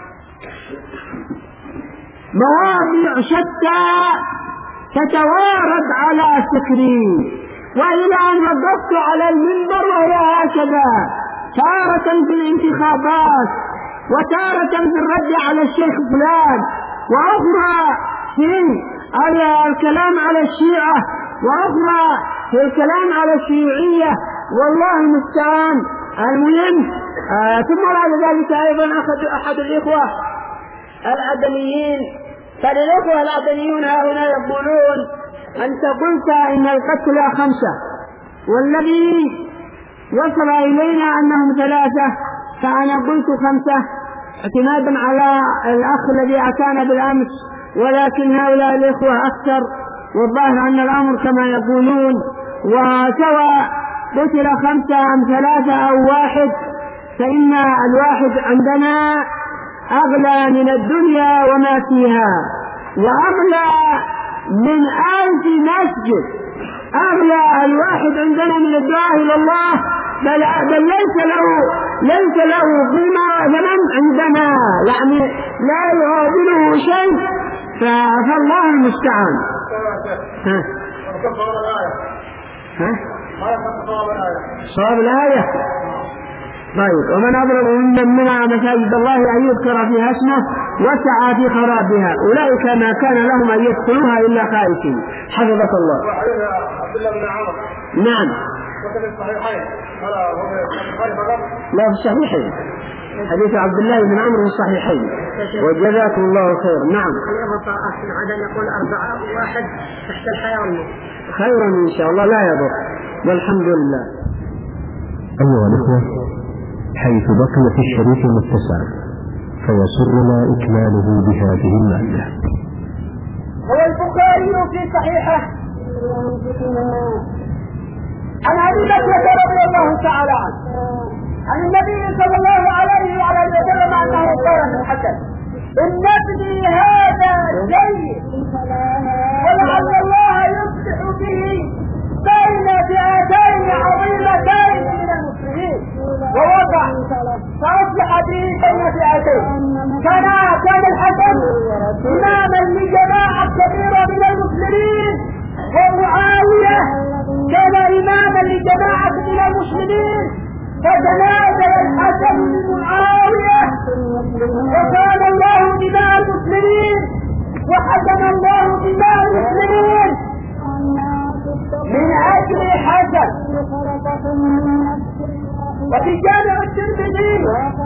مواضيع شتى تتوارد على فكري، وإلى أن وقفت على المنبر وهو هكذا، تارة في الانتخابات وتارة في الرد على الشيخ فلان، وأخرى في الكلام على الشيعة، وأخرى في الكلام على الشيوعية، والله المستعان. المهم آه ثم بعد ذلك أيضا أخذ أحد الإخوة العدنيين، فالإخوة العدنيون هؤلاء يقولون أنت قلت إن القتل خمسة، والذي وصل إلينا أنهم ثلاثة، فأنا قلت خمسة اعتمادا على الأخ الذي أتانا بالأمس، ولكن هؤلاء الإخوة أكثر، والظاهر أن الأمر كما يقولون، وسواء قتل خمسة أم ثلاثة أو واحد فإن الواحد عندنا أغلى من الدنيا وما فيها، وأغلى من ألف مسجد، أغلى الواحد عندنا من الدعاء إلى الله، بل, بل ليس له ليس له قيمة ثمن عندنا، يعني لا يعادله شيء، فالله المستعان. ها ها صواب الآية. طيب، ومن أضرب ممن منع مساجد الله أن يذكر فيها اسمه وسعى في خرابها أولئك ما كان لهم أن يدخلوها إلا خائفين. حفظك الله. عبد الله بن عمر. نعم. وفي الصحيحين. لا في الصحيحين. حديث عبد الله بن عمر في الصحيحين. وجزاكم الله خير. نعم. عدن يقول أربعة واحد تحت الحياة والموت. خيرا إن شاء الله لا يضر، والحمد لله. أيها الأخوة، حيث بقي في الشريط المتسع فيسرنا إكماله بهذه المادة. هو البخاري في صحيحه عن أبي بكر رضي الله تعالى عنه عن النبي صلى الله عليه وعلى آله وسلم أنه قال في الحسن: إن ابني هذا جيد ولعل الله يصلح به بين فئتين عظيمتين من المسلمين، ووضع فأصلح به بين فئتين. كان كان الحسن إماما لجماعة كبيرة من المسلمين، ومعاوية كان إماما لجماعة من المسلمين، فتنازل الحسن لمعاوية وكان الله دماء المسلمين وحكم الله دماء المسلمين من أجل حسن. وفي جامع الترمذي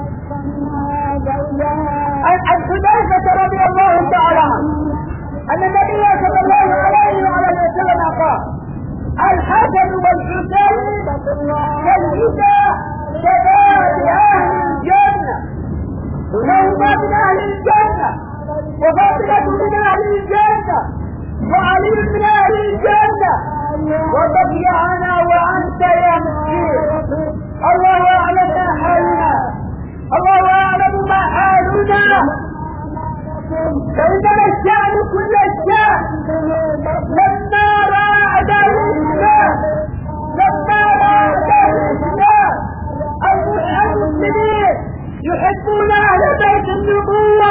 عن حذيفة رضي الله تعالى عنه أن النبي صلى الله عليه وعلى آله وسلم قال: الحسن والحسين كالهدى شباب أهل الجنة، هما من أهل الجنة، وفاطمة من أهل الجنة، وعلي من أهل الجنة، وبقي أنا وأنت يا مسكين. الله أعلم ما حالنا، الله أعلم ما حالنا، فإنما الشأن كل الشأن. لما رأى الإسلام لما رأى الإسلام المسلمين يحبون أهل بيت النبوة،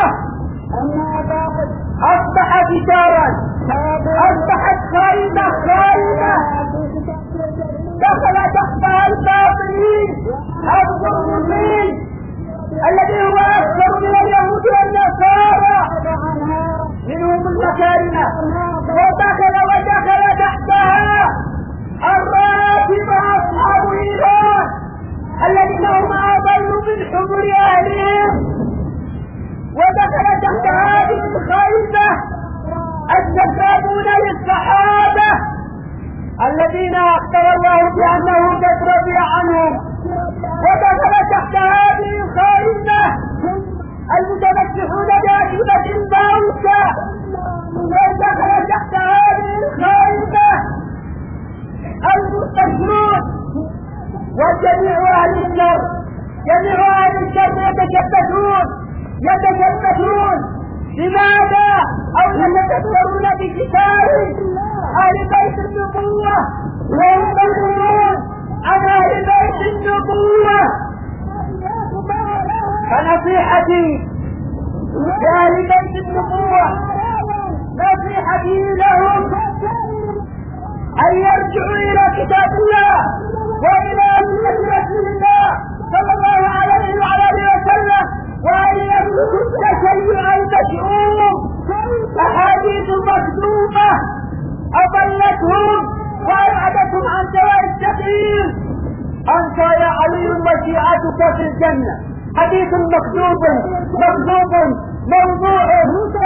أصبح فشارا، أصبحت خائمة خائمة دخل تحتها الباطلين الظلمين الذي هو أكثر من اليهود والنصارى، منهم المكارمة، ودخل ودخل تحتها الرافضة أصحاب إيران الذين هم أضل من حمر أهلهم، ودخل تحت هذه الخيبة السبابون للصحابة الذين اختار الله بأنه قد رضي عنهم، ودخل تحت هذه الخيبة المتمسحون بأكلة الموتى، ودخل تحت هذه الخيبة المستشرون وجميع أهل الشر. جميع أهل الشر يتشبثون يتشبثون لماذا؟ أو يتكبرون بكتاب أهل بيت النبوة وينبغون عن أهل بيت النبوة. فنصيحتي لأهل بيت النبوة، نصيحتي لهم أن يرجعوا إلى كتاب الله وإلى سنة رسول الله صلى الله عليه وعلى آله وسلم، شفيعتك في الجنة. حديث مكذوب مكذوب موضوع